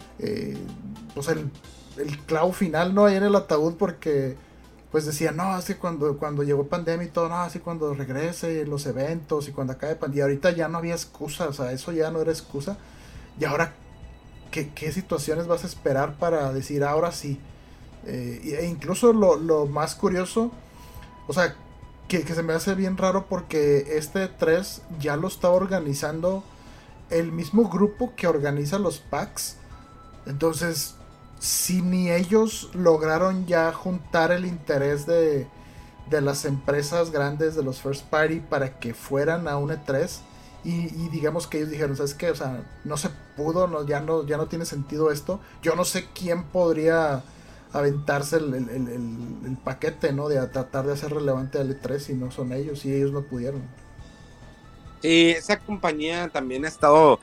Speaker 3: pues el clavo final, ¿no? Ahí en el ataúd, porque pues decía, no, así cuando llegó pandemia y todo, no, así cuando regrese los eventos y cuando acabe pandemia, y ahorita ya no había excusa, o sea, eso ya no era excusa. Y ahora, ¿qué situaciones vas a esperar para decir ahora sí? E incluso lo más curioso, o sea, que se me hace bien raro, porque este 3 ya lo está organizando el mismo grupo que organiza los PAX. Entonces, si ni ellos lograron ya juntar el interés de las empresas grandes, de los first party, para que fueran a un E3, y digamos que ellos dijeron, ¿sabes qué? O sea, no se pudo, ya no tiene sentido esto. Yo no sé quién podría aventarse el paquete, ¿no? De tratar de hacer relevante al E3 si no son ellos, y ellos no pudieron.
Speaker 2: Sí, esa compañía también ha estado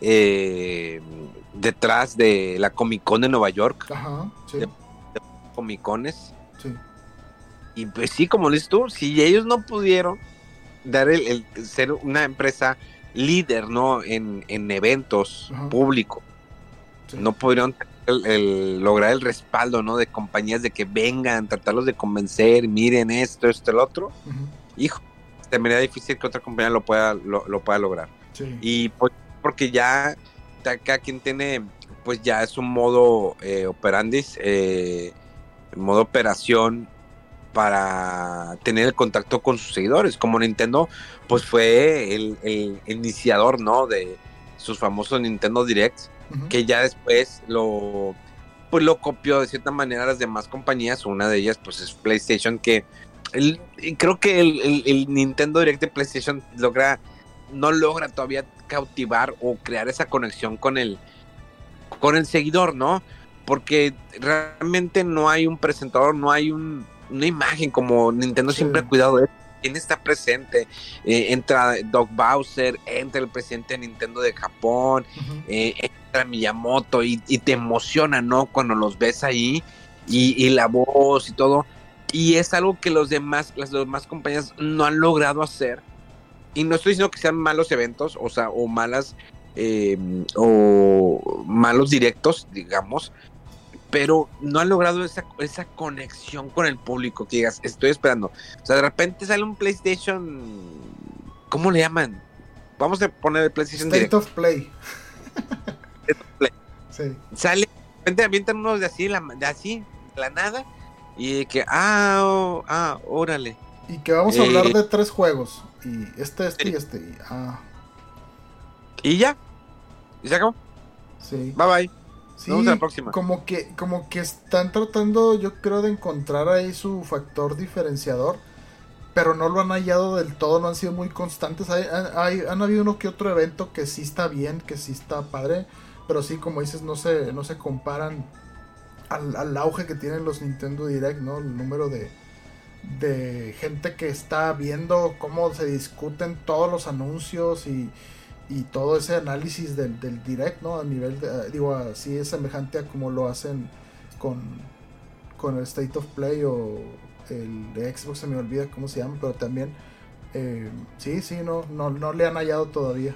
Speaker 2: detrás de la Comic Con de Nueva York.
Speaker 3: Ajá, sí.
Speaker 2: De Comic Cones.
Speaker 3: Sí.
Speaker 2: Y pues sí, como dices tú, si ellos no pudieron dar el ser una empresa líder, ¿no? En eventos públicos, sí, no pudieron lograr el respaldo, ¿no? De compañías de que vengan, tratarlos de convencer, miren esto, el otro. Hijo, se me da difícil que otra compañía lo pueda lograr.
Speaker 3: Sí.
Speaker 2: Y pues porque ya cada quien tiene, pues ya es un modo operandis, modo operación para tener el contacto con sus seguidores. Como Nintendo, pues fue el iniciador, ¿no? De sus famosos Nintendo Directs, que ya después lo copió de cierta manera a las demás compañías. Una de ellas, pues, es PlayStation, que creo que el Nintendo Direct de PlayStation no logra todavía cautivar o crear esa conexión con el seguidor, ¿no? Porque realmente no hay un presentador, no hay una imagen como Nintendo siempre ha cuidado de quién está presente. Entra Doug Bowser, entra el presidente de Nintendo de Japón, entra Miyamoto y te emociona, ¿no? Cuando los ves ahí y la voz y todo. Y es algo que las demás compañías no han logrado hacer. Y no estoy diciendo que sean malos eventos, o sea, o malos directos, digamos, pero no han logrado esa conexión con el público, que digas, estoy esperando. O sea, de repente sale un PlayStation, ¿cómo le llaman? Vamos a poner el PlayStation
Speaker 3: State of Play.
Speaker 2: State of Play.
Speaker 3: Sí.
Speaker 2: Sale, de repente avientan unos de así, de la nada, y que, órale.
Speaker 3: Y que vamos a hablar de 3 juegos, y este, y este,
Speaker 2: y ya, y se acabó.
Speaker 3: Sí.
Speaker 2: Bye bye.
Speaker 3: Sí,
Speaker 2: vamos a la próxima.
Speaker 3: Como que están tratando, yo creo, de encontrar ahí su factor diferenciador, pero no lo han hallado del todo, no han sido muy constantes. Han habido uno que otro evento que sí está bien, que sí está padre, pero sí, como dices, no se comparan al auge que tienen los Nintendo Direct, ¿no? El número de gente que está viendo cómo se discuten todos los anuncios y todo ese análisis del Direct, ¿no? A nivel así es semejante a como lo hacen con el State of Play o el de Xbox, se me olvida cómo se llama, pero también no le han hallado todavía.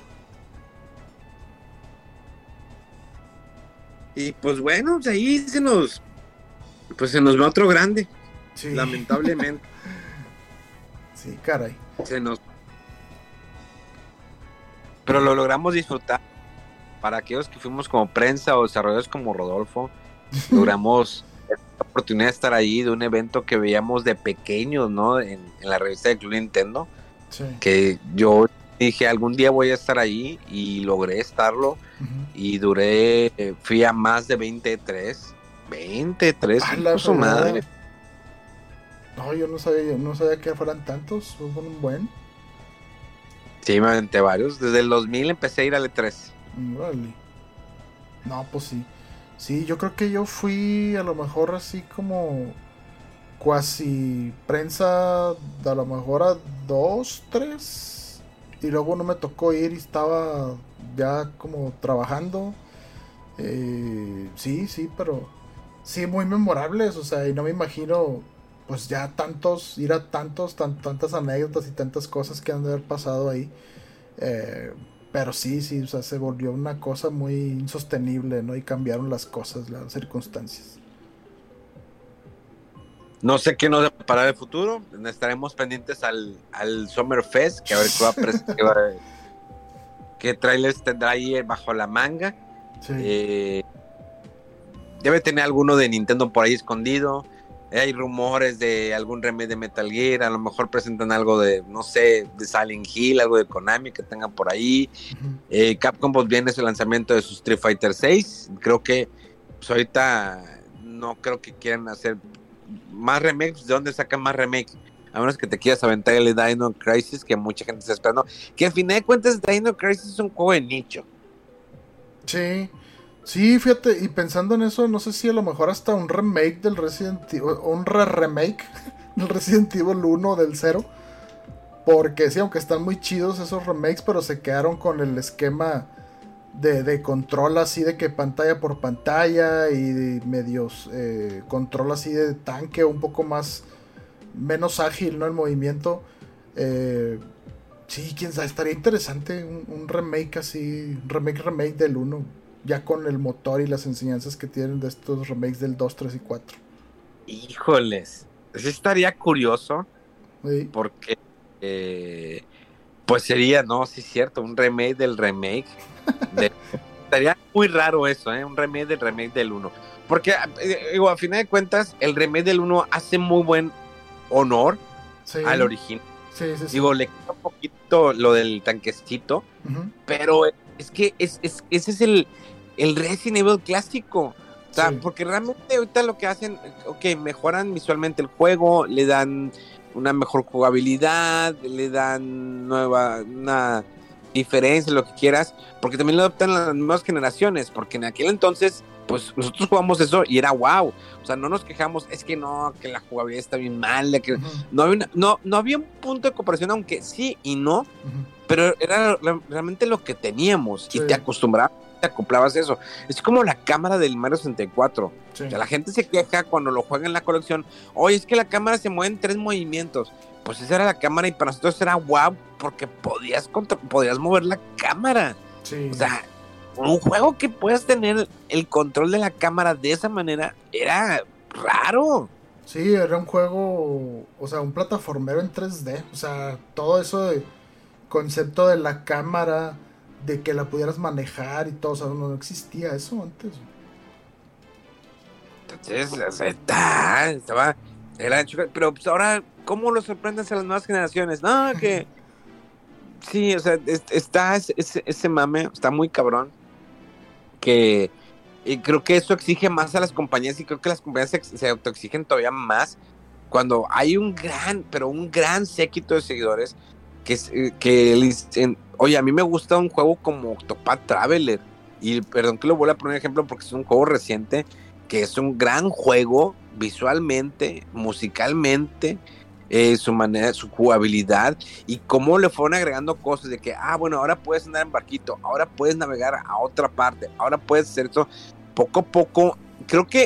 Speaker 2: Y pues bueno, ahí se nos va otro grande, lamentablemente.
Speaker 3: Sí, caray. Pero
Speaker 2: lo logramos disfrutar. Para aquellos que fuimos como prensa o desarrolladores como Rodolfo, logramos la oportunidad de estar ahí, de un evento que veíamos de pequeños, ¿no? En la revista de Club Nintendo. Sí. Que yo dije, algún día voy a estar ahí, y logré estarlo. Y fui a más de 23. 23, su madre.
Speaker 3: No, yo no sabía que fueran tantos, fue un buen.
Speaker 2: Sí, me aventé varios. Desde el 2000 empecé a ir al E3.
Speaker 3: Vale. No, pues sí. Sí, yo creo que yo fui a lo mejor así como cuasi prensa, a lo mejor a 2, 3. Y luego no me tocó ir y estaba ya como trabajando. Sí, pero sí, muy memorables. O sea, y no me imagino pues ya ir a tantas anécdotas y tantas cosas que han de haber pasado ahí. Pero sí, o sea, se volvió una cosa muy insostenible, ¿no? Y cambiaron las cosas, las circunstancias.
Speaker 2: No sé qué nos deparará el futuro. Estaremos pendientes al Summer Fest, que a ver qué trailers tendrá ahí bajo la manga. Sí. Debe tener alguno de Nintendo por ahí escondido. Hay rumores de algún remake de Metal Gear, a lo mejor presentan algo de, no sé, de Silent Hill, algo de Konami que tengan por ahí. Capcom pues viene ese lanzamiento de su Street Fighter 6. Creo que pues ahorita no creo que quieran hacer más remakes. ¿De dónde sacan más remakes? A menos que te quieras aventar el Dino Crisis, que mucha gente está esperando. Que al final de cuentas Dino Crisis es un juego de nicho.
Speaker 3: Sí, fíjate, y pensando en eso, no sé si a lo mejor hasta un remake del Resident Evil, un remake del Resident Evil 1 del 0, porque sí, aunque están muy chidos esos remakes, pero se quedaron con el esquema de control así de que pantalla por pantalla y de medios control así de tanque, un poco menos ágil, ¿no? El movimiento. Sí, quién sabe, estaría interesante un remake así, remake del 1. Ya con el motor y las enseñanzas que tienen de estos remakes del 2, 3 y 4.
Speaker 2: Híjoles, sí estaría curioso. Sí. Porque pues sería, no, sí es cierto, un remake del remake estaría muy raro eso, un remake del 1. Porque, digo, a final de cuentas, el remake del 1 hace muy buen honor al original.
Speaker 3: Sí.
Speaker 2: Digo, le queda un poquito lo del tanquecito, pero es que ese es el Resident Evil clásico. O sea, porque realmente ahorita lo que hacen, mejoran visualmente el juego, le dan una mejor jugabilidad, le dan una diferencia, lo que quieras, porque también lo adoptan las nuevas generaciones, porque en aquel entonces, pues nosotros jugamos eso y era wow. O sea, no nos quejamos, es que no, que la jugabilidad está bien mala, que no había un punto de comparación, aunque sí y no, pero era realmente lo que teníamos y te acostumbrabas. Te acoplabas eso. Es como la cámara del Mario 64. O sea, la gente se queja cuando lo juega en la colección. Oye, es que la cámara se mueve en 3 movimientos. Pues esa era la cámara y para nosotros era wow, porque podías mover la cámara. O sea, un juego que puedas tener el control de la cámara de esa manera era raro.
Speaker 3: Sí, era un juego, o sea, un plataformero en 3D. O sea, todo eso de concepto de la cámara, de que la pudieras manejar y todo, o sea, no existía eso antes.
Speaker 2: Entonces, o sea, pero pues ahora, ¿cómo lo sorprendes a las nuevas generaciones? No, que sí, o sea, está ese mame, está muy cabrón, que creo que eso exige más a las compañías, y creo que las compañías se autoexigen todavía más cuando hay un gran séquito de seguidores que dicen, oye, a mí me gusta un juego como Octopath Traveler, y perdón que lo vuelva a poner ejemplo porque es un juego reciente, que es un gran juego visualmente, musicalmente, su manera, su jugabilidad, y cómo le fueron agregando cosas de que, bueno, ahora puedes andar en barquito, ahora puedes navegar a otra parte, ahora puedes hacer eso, poco a poco. Creo que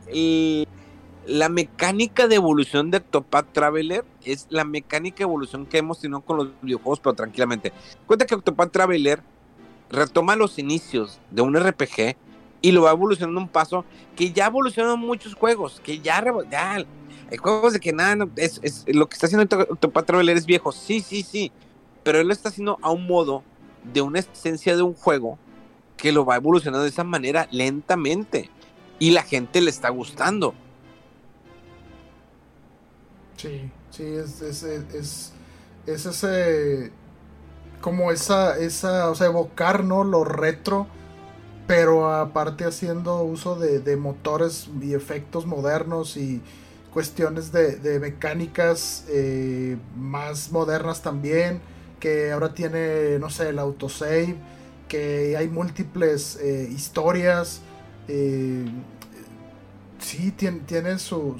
Speaker 2: la mecánica de evolución de Octopath Traveler es la mecánica de evolución que hemos tenido con los videojuegos, pero tranquilamente. Cuenta que Octopath Traveler retoma los inicios de un RPG y lo va evolucionando un paso que ya evolucionaron muchos juegos, que ya hay juegos de que nada, es lo que está haciendo Octopath Traveler es viejo, sí, pero él lo está haciendo a un modo de una esencia de un juego que lo va evolucionando de esa manera lentamente y la gente le está gustando.
Speaker 3: Sí, es ese, como esa, o sea, evocar, ¿no?, lo retro, pero aparte haciendo uso de motores y efectos modernos y cuestiones de mecánicas más modernas también, que ahora tiene, no sé, el autosave, que hay múltiples historias, sí, tiene su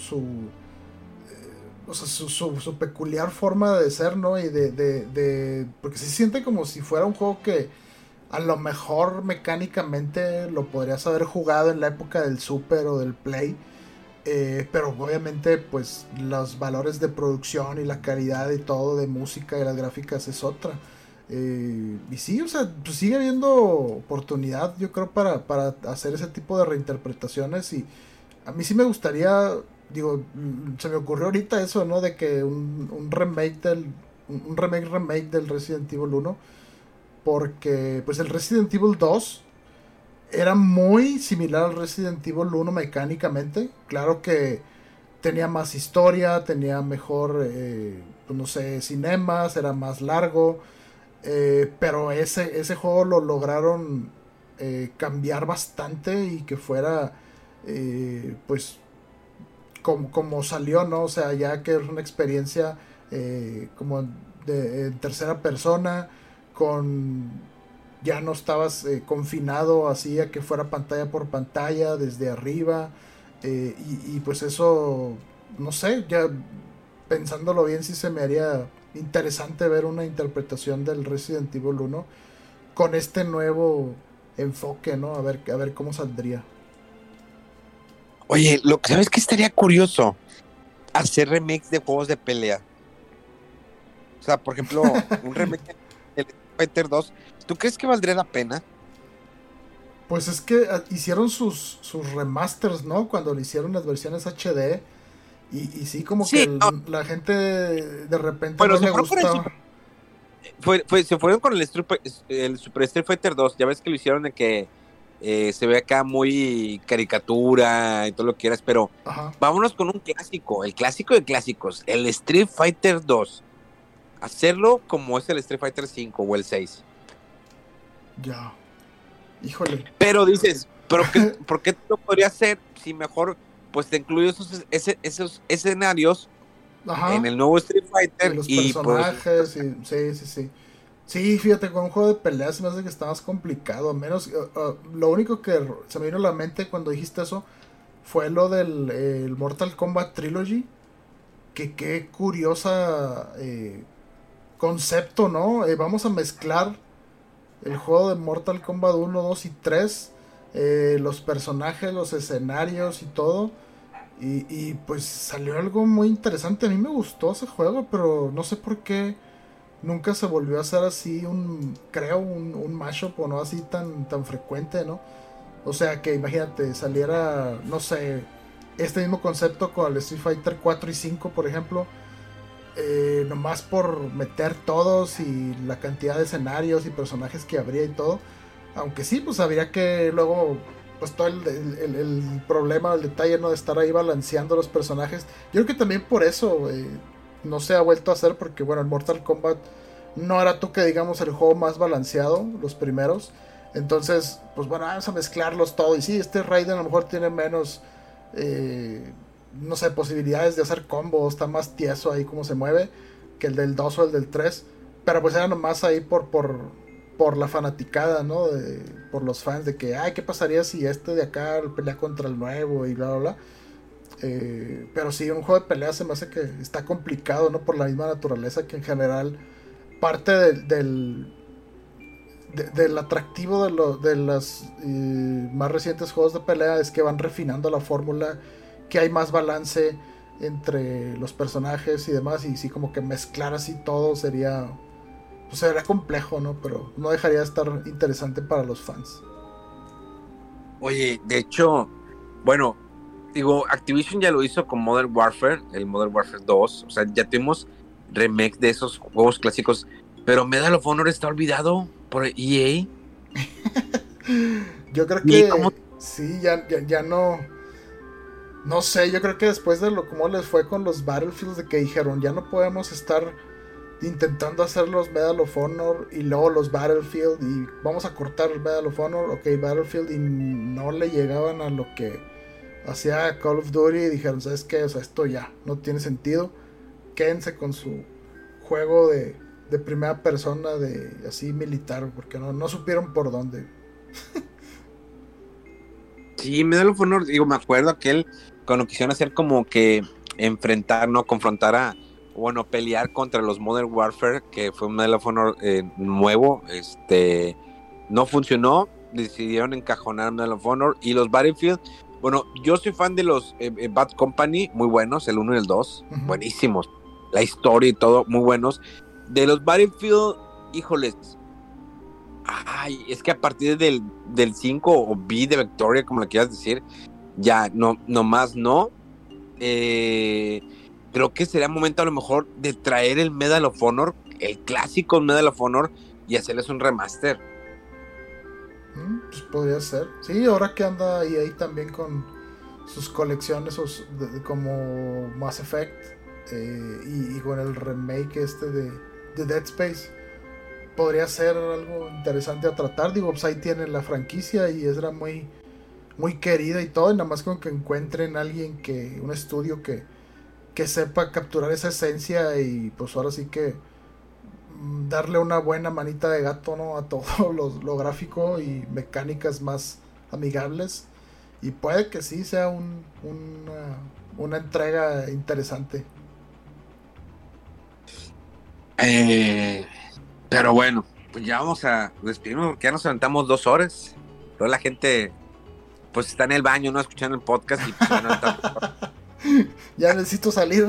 Speaker 3: o sea, su peculiar forma de ser, ¿no? Y porque se siente como si fuera un juego que a lo mejor mecánicamente lo podrías haber jugado en la época del Super o del Play, pero obviamente pues los valores de producción y la calidad y todo de música y las gráficas es otra. Y sí, o sea, pues sigue habiendo oportunidad, yo creo, para hacer ese tipo de reinterpretaciones, y a mí sí me gustaría, digo, se me ocurrió ahorita eso, ¿no? De que un remake del Resident Evil 1, porque pues el Resident Evil 2 era muy similar al Resident Evil 1 mecánicamente. Claro que tenía más historia, tenía mejor, pues no sé, cinemas, era más largo, pero ese juego lo lograron cambiar bastante y que fuera, pues como salió, ¿no? O sea, ya que es una experiencia como en tercera persona, ya no estabas confinado así a que fuera pantalla por pantalla desde arriba, y pues eso, no sé, ya pensándolo bien, sí se me haría interesante ver una interpretación del Resident Evil 1 con este nuevo enfoque, ¿no? A ver cómo saldría.
Speaker 2: Oye, ¿sabes qué estaría curioso? Hacer remakes de juegos de pelea. O sea, por ejemplo, un remake de Street Fighter 2. ¿Tú crees que valdría la pena?
Speaker 3: Pues es que hicieron sus remasters, ¿no? Cuando le hicieron las versiones HD. Y sí, como sí, que la gente de repente no le gustó.
Speaker 2: Se fueron con el Super Street Fighter 2. Ya ves que lo hicieron de que se ve acá muy caricatura y todo lo que quieras, pero
Speaker 3: Ajá.
Speaker 2: vámonos con un clásico, el clásico de clásicos, el Street Fighter 2. Hacerlo como es el Street Fighter 5 o el 6.
Speaker 3: Ya. Híjole.
Speaker 2: Pero dices, ¿por qué lo podría hacer si mejor pues te incluyo esos escenarios
Speaker 3: Ajá.
Speaker 2: en el nuevo Street Fighter?
Speaker 3: Y los
Speaker 2: y
Speaker 3: personajes, sí. Sí, fíjate, con un juego de peleas se me hace que está más complicado. Menos, lo único que se me vino a la mente cuando dijiste eso fue lo del el Mortal Kombat Trilogy. Que qué curiosa concepto, ¿no? Vamos a mezclar el juego de Mortal Kombat 1, 2 y 3. Los personajes, los escenarios y todo. Y pues salió algo muy interesante. A mí me gustó ese juego, pero no sé por qué nunca se volvió a hacer así un mashup o no así tan frecuente, ¿no? O sea que imagínate, saliera, no sé, este mismo concepto con el Street Fighter 4 y 5, por ejemplo, nomás por meter todos y la cantidad de escenarios y personajes que habría y todo. Aunque sí, pues habría que luego, pues todo el problema, el detalle, ¿no? De estar ahí balanceando los personajes. Yo creo que también por eso no se ha vuelto a hacer, porque bueno, el Mortal Kombat no era tú que digamos el juego más balanceado, los primeros. Entonces, pues bueno, vamos a mezclarlos todo. Y sí, este Raiden a lo mejor tiene menos, no sé, posibilidades de hacer combos, está más tieso ahí como se mueve que el del 2 o el del 3. Pero pues era nomás ahí por la fanaticada, ¿no? Por los fans de que, ay, ¿qué pasaría si este de acá pelea contra el nuevo y bla, bla, bla? Pero sí, un juego de pelea se me hace que está complicado, ¿no? Por la misma naturaleza que en general parte del atractivo de los más recientes juegos de pelea es que van refinando la fórmula, que hay más balance entre los personajes y demás, y sí, como que mezclar así todo sería complejo, ¿no? Pero no dejaría de estar interesante para los fans.
Speaker 2: Oye, de hecho, bueno, digo, Activision ya lo hizo con Modern Warfare, el Modern Warfare 2, o sea, ya tuvimos remake de esos juegos clásicos, pero Medal of Honor está olvidado por EA.
Speaker 3: Yo creo que sí, ya no sé, yo creo que después de cómo les fue con los Battlefields, de que dijeron, ya no podemos estar intentando hacer los Medal of Honor y luego los Battlefield y vamos a cortar el Medal of Honor, ok, Battlefield, y no le llegaban a lo que hacía Call of Duty, y dijeron, ¿sabes qué? O sea, esto ya no tiene sentido, quédense con su juego de primera persona, de así militar, porque no supieron por dónde.
Speaker 2: Sí, Medal of Honor, digo, me acuerdo aquel cuando quisieron hacer como que enfrentar, no, confrontar a, bueno, pelear contra los Modern Warfare, que fue un Medal of Honor nuevo, no funcionó, decidieron encajonar Medal of Honor. Y los Battlefield, bueno, yo soy fan de los Bad Company, muy buenos, el 1 y el 2, buenísimos, la historia y todo, muy buenos. De los Battlefield, híjoles, ay, es que a partir del 5 o B de Victoria, como le quieras decir, ya no más no. Creo que sería momento a lo mejor de traer el Medal of Honor, el clásico Medal of Honor, y hacerles un remaster.
Speaker 3: Pues podría ser. Sí, ahora que anda ahí también con sus colecciones como Mass Effect y con el remake de Dead Space, podría ser algo interesante a tratar. Digo, pues ahí tienen la franquicia y era muy, muy querida y todo, y nada más con que encuentren a alguien, un estudio que sepa capturar esa esencia y pues ahora sí que darle una buena manita de gato, ¿no? A todo lo gráfico y mecánicas más amigables, y puede que sí sea una entrega interesante.
Speaker 2: Pero bueno, pues ya vamos a despedirnos porque ya nos aventamos 2 horas. Toda la gente pues está en el baño, no escuchando el podcast, y pues bueno,
Speaker 3: ya necesito salir.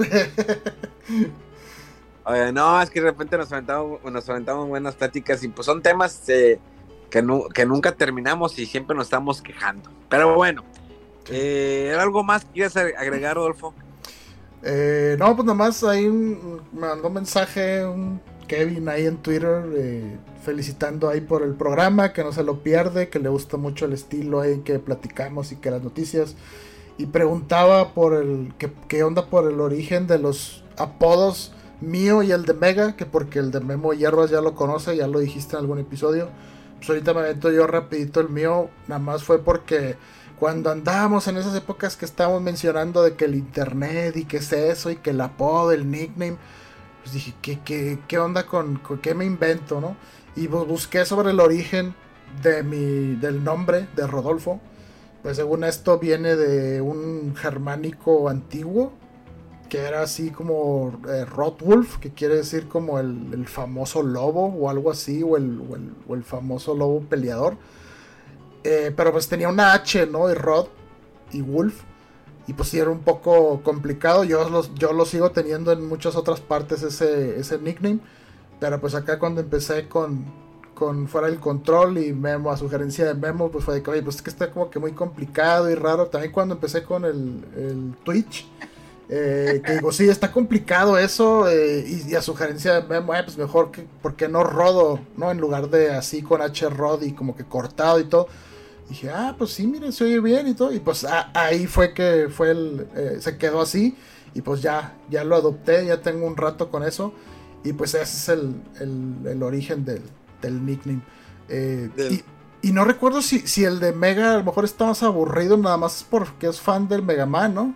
Speaker 2: No, es que de repente nos aventamos buenas pláticas, y pues son temas que nunca terminamos y siempre nos estamos quejando. Pero bueno, ¿algo más quieres agregar, Rodolfo?
Speaker 3: No, pues nada más ahí me mandó un mensaje un Kevin ahí en Twitter, felicitando ahí por el programa, que no se lo pierde, que le gusta mucho el estilo ahí que platicamos y que las noticias. Y preguntaba por qué onda por el origen de los apodos mío y el de Mega, que porque el de Memo Hierbas ya lo conoce, ya lo dijiste en algún episodio. Pues ahorita me avento yo rapidito el mío, nada más fue porque cuando andábamos en esas épocas que estábamos mencionando de que el internet y que es eso y que el apodo, el nickname, pues dije, ¿qué onda con qué me invento, no? Y busqué sobre el origen del nombre de Rodolfo. Pues según esto viene de un germánico antiguo, que era así como Rottwolf, que quiere decir como el famoso lobo o algo así, o el famoso lobo peleador. Pero pues tenía una H, ¿no? Y Rod y Wolf. Y pues sí era un poco complicado. Yo lo sigo teniendo en muchas otras partes ese nickname. Pero pues acá cuando empecé con Fuera del Control y Memo, a sugerencia de Memo, pues fue de que, oye, pues es que está como que muy complicado y raro. También cuando empecé con el Twitch, que digo, sí, está complicado eso, y a sugerencia de Memo, pues mejor ¿por qué no Rodo, ¿no? En lugar de así con H Rod y como que cortado y todo. Y dije, pues sí, miren, se oye bien y todo. Y pues ahí fue que se quedó así. Y pues ya lo adopté, ya tengo un rato con eso. Y pues ese es el origen del nickname. Y no recuerdo si el de Mega a lo mejor está más aburrido, nada más porque es fan del Mega Man, ¿no?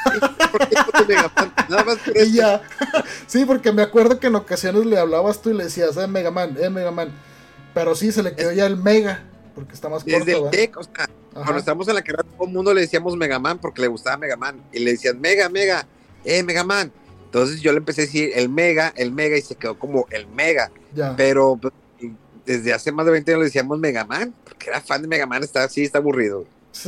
Speaker 2: Nada más por eso.
Speaker 3: Ya. Sí, porque me acuerdo que en ocasiones le hablabas tú y le decías, Mega Man. Pero sí, se le quedó ya el Mega, porque está más corto.
Speaker 2: Desde el TEC, o sea, cuando estábamos en la carrera, todo el mundo le decíamos Mega Man porque le gustaba Mega Man. Y le decían, Mega, Mega Man. Entonces yo le empecé a decir el Mega, y se quedó como el Mega.
Speaker 3: Ya.
Speaker 2: Pero desde hace más de 20 años le decíamos Mega Man, porque era fan de Mega Man, está aburrido.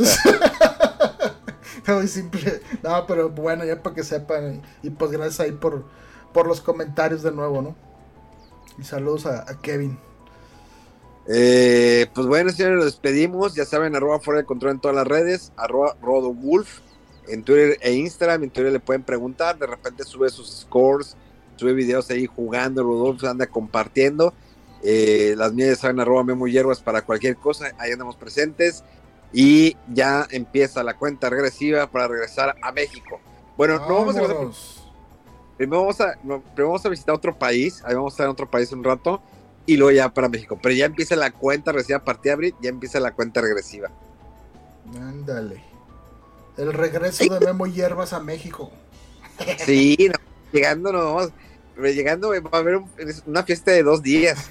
Speaker 3: Muy simple. No, pero bueno, ya para que sepan. Y pues gracias ahí por los comentarios de nuevo, ¿no? Y saludos a Kevin.
Speaker 2: Pues bueno, señores, nos despedimos. Ya saben, @Fuera del Control en todas las redes, @RodoWolf en Twitter e Instagram. En Twitter le pueden preguntar, de repente sube sus scores, sube videos ahí jugando, Rodolfo anda compartiendo. Las mías ya saben, @Memo Hierbas para cualquier cosa, ahí andamos presentes. Y ya empieza la cuenta regresiva para regresar a México. Bueno, no vamos a regresar. Primero vamos a visitar otro país, ahí vamos a estar en otro país un rato, y luego ya para México. Pero ya empieza la cuenta regresiva a partir de abril, ya empieza la cuenta regresiva.
Speaker 3: Ándale. El regreso de Memo Hierbas a México.
Speaker 2: Sí, llegando va a haber una fiesta de 2 días.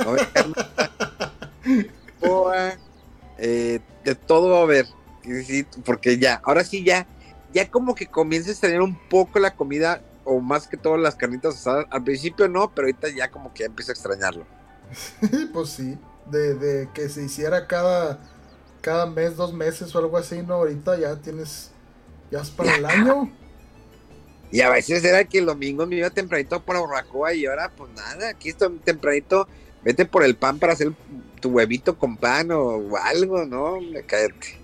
Speaker 2: De todo va a haber. Sí, porque ahora sí ya como que comienza a extrañar un poco la comida, o más que todo las carnitas asadas. Al principio no, pero ahorita ya como que ya empiezo a extrañarlo.
Speaker 3: Pues sí, de que se hiciera cada mes, 2 meses o algo así, ¿no? Ahorita ya es para el año.
Speaker 2: Y a veces era que el domingo me iba tempranito por Barbacoa y ahora pues nada, aquí estoy tempranito, vete por el pan para hacer tu huevito con pan o algo, ¿no? Cállate.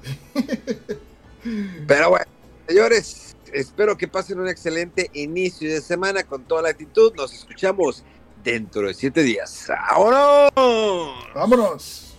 Speaker 2: Pero bueno, señores, espero que pasen un excelente inicio de semana con toda la actitud. Nos escuchamos dentro de 7 días. ¡Vámonos!
Speaker 3: ¡Vámonos!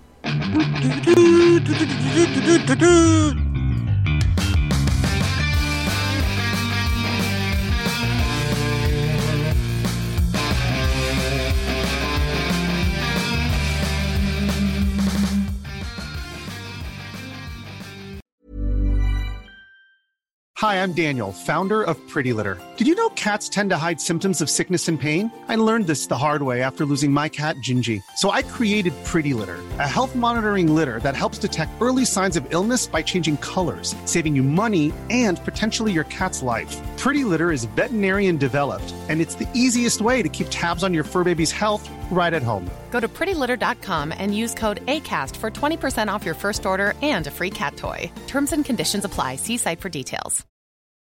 Speaker 4: Hi, I'm Daniel, founder of Pretty Litter. Did you know cats tend to hide symptoms of sickness and pain? I learned this the hard way after losing my cat, Gingy. So I created Pretty Litter, a health monitoring litter that helps detect early signs of illness by changing colors, saving you money and potentially your cat's life. Pretty Litter is veterinarian developed, and it's the easiest way to keep tabs on your fur baby's health right at home.
Speaker 5: Go to prettylitter.com and use code ACAST for 20% off your first order and a free cat toy. Terms and conditions apply. See site for details.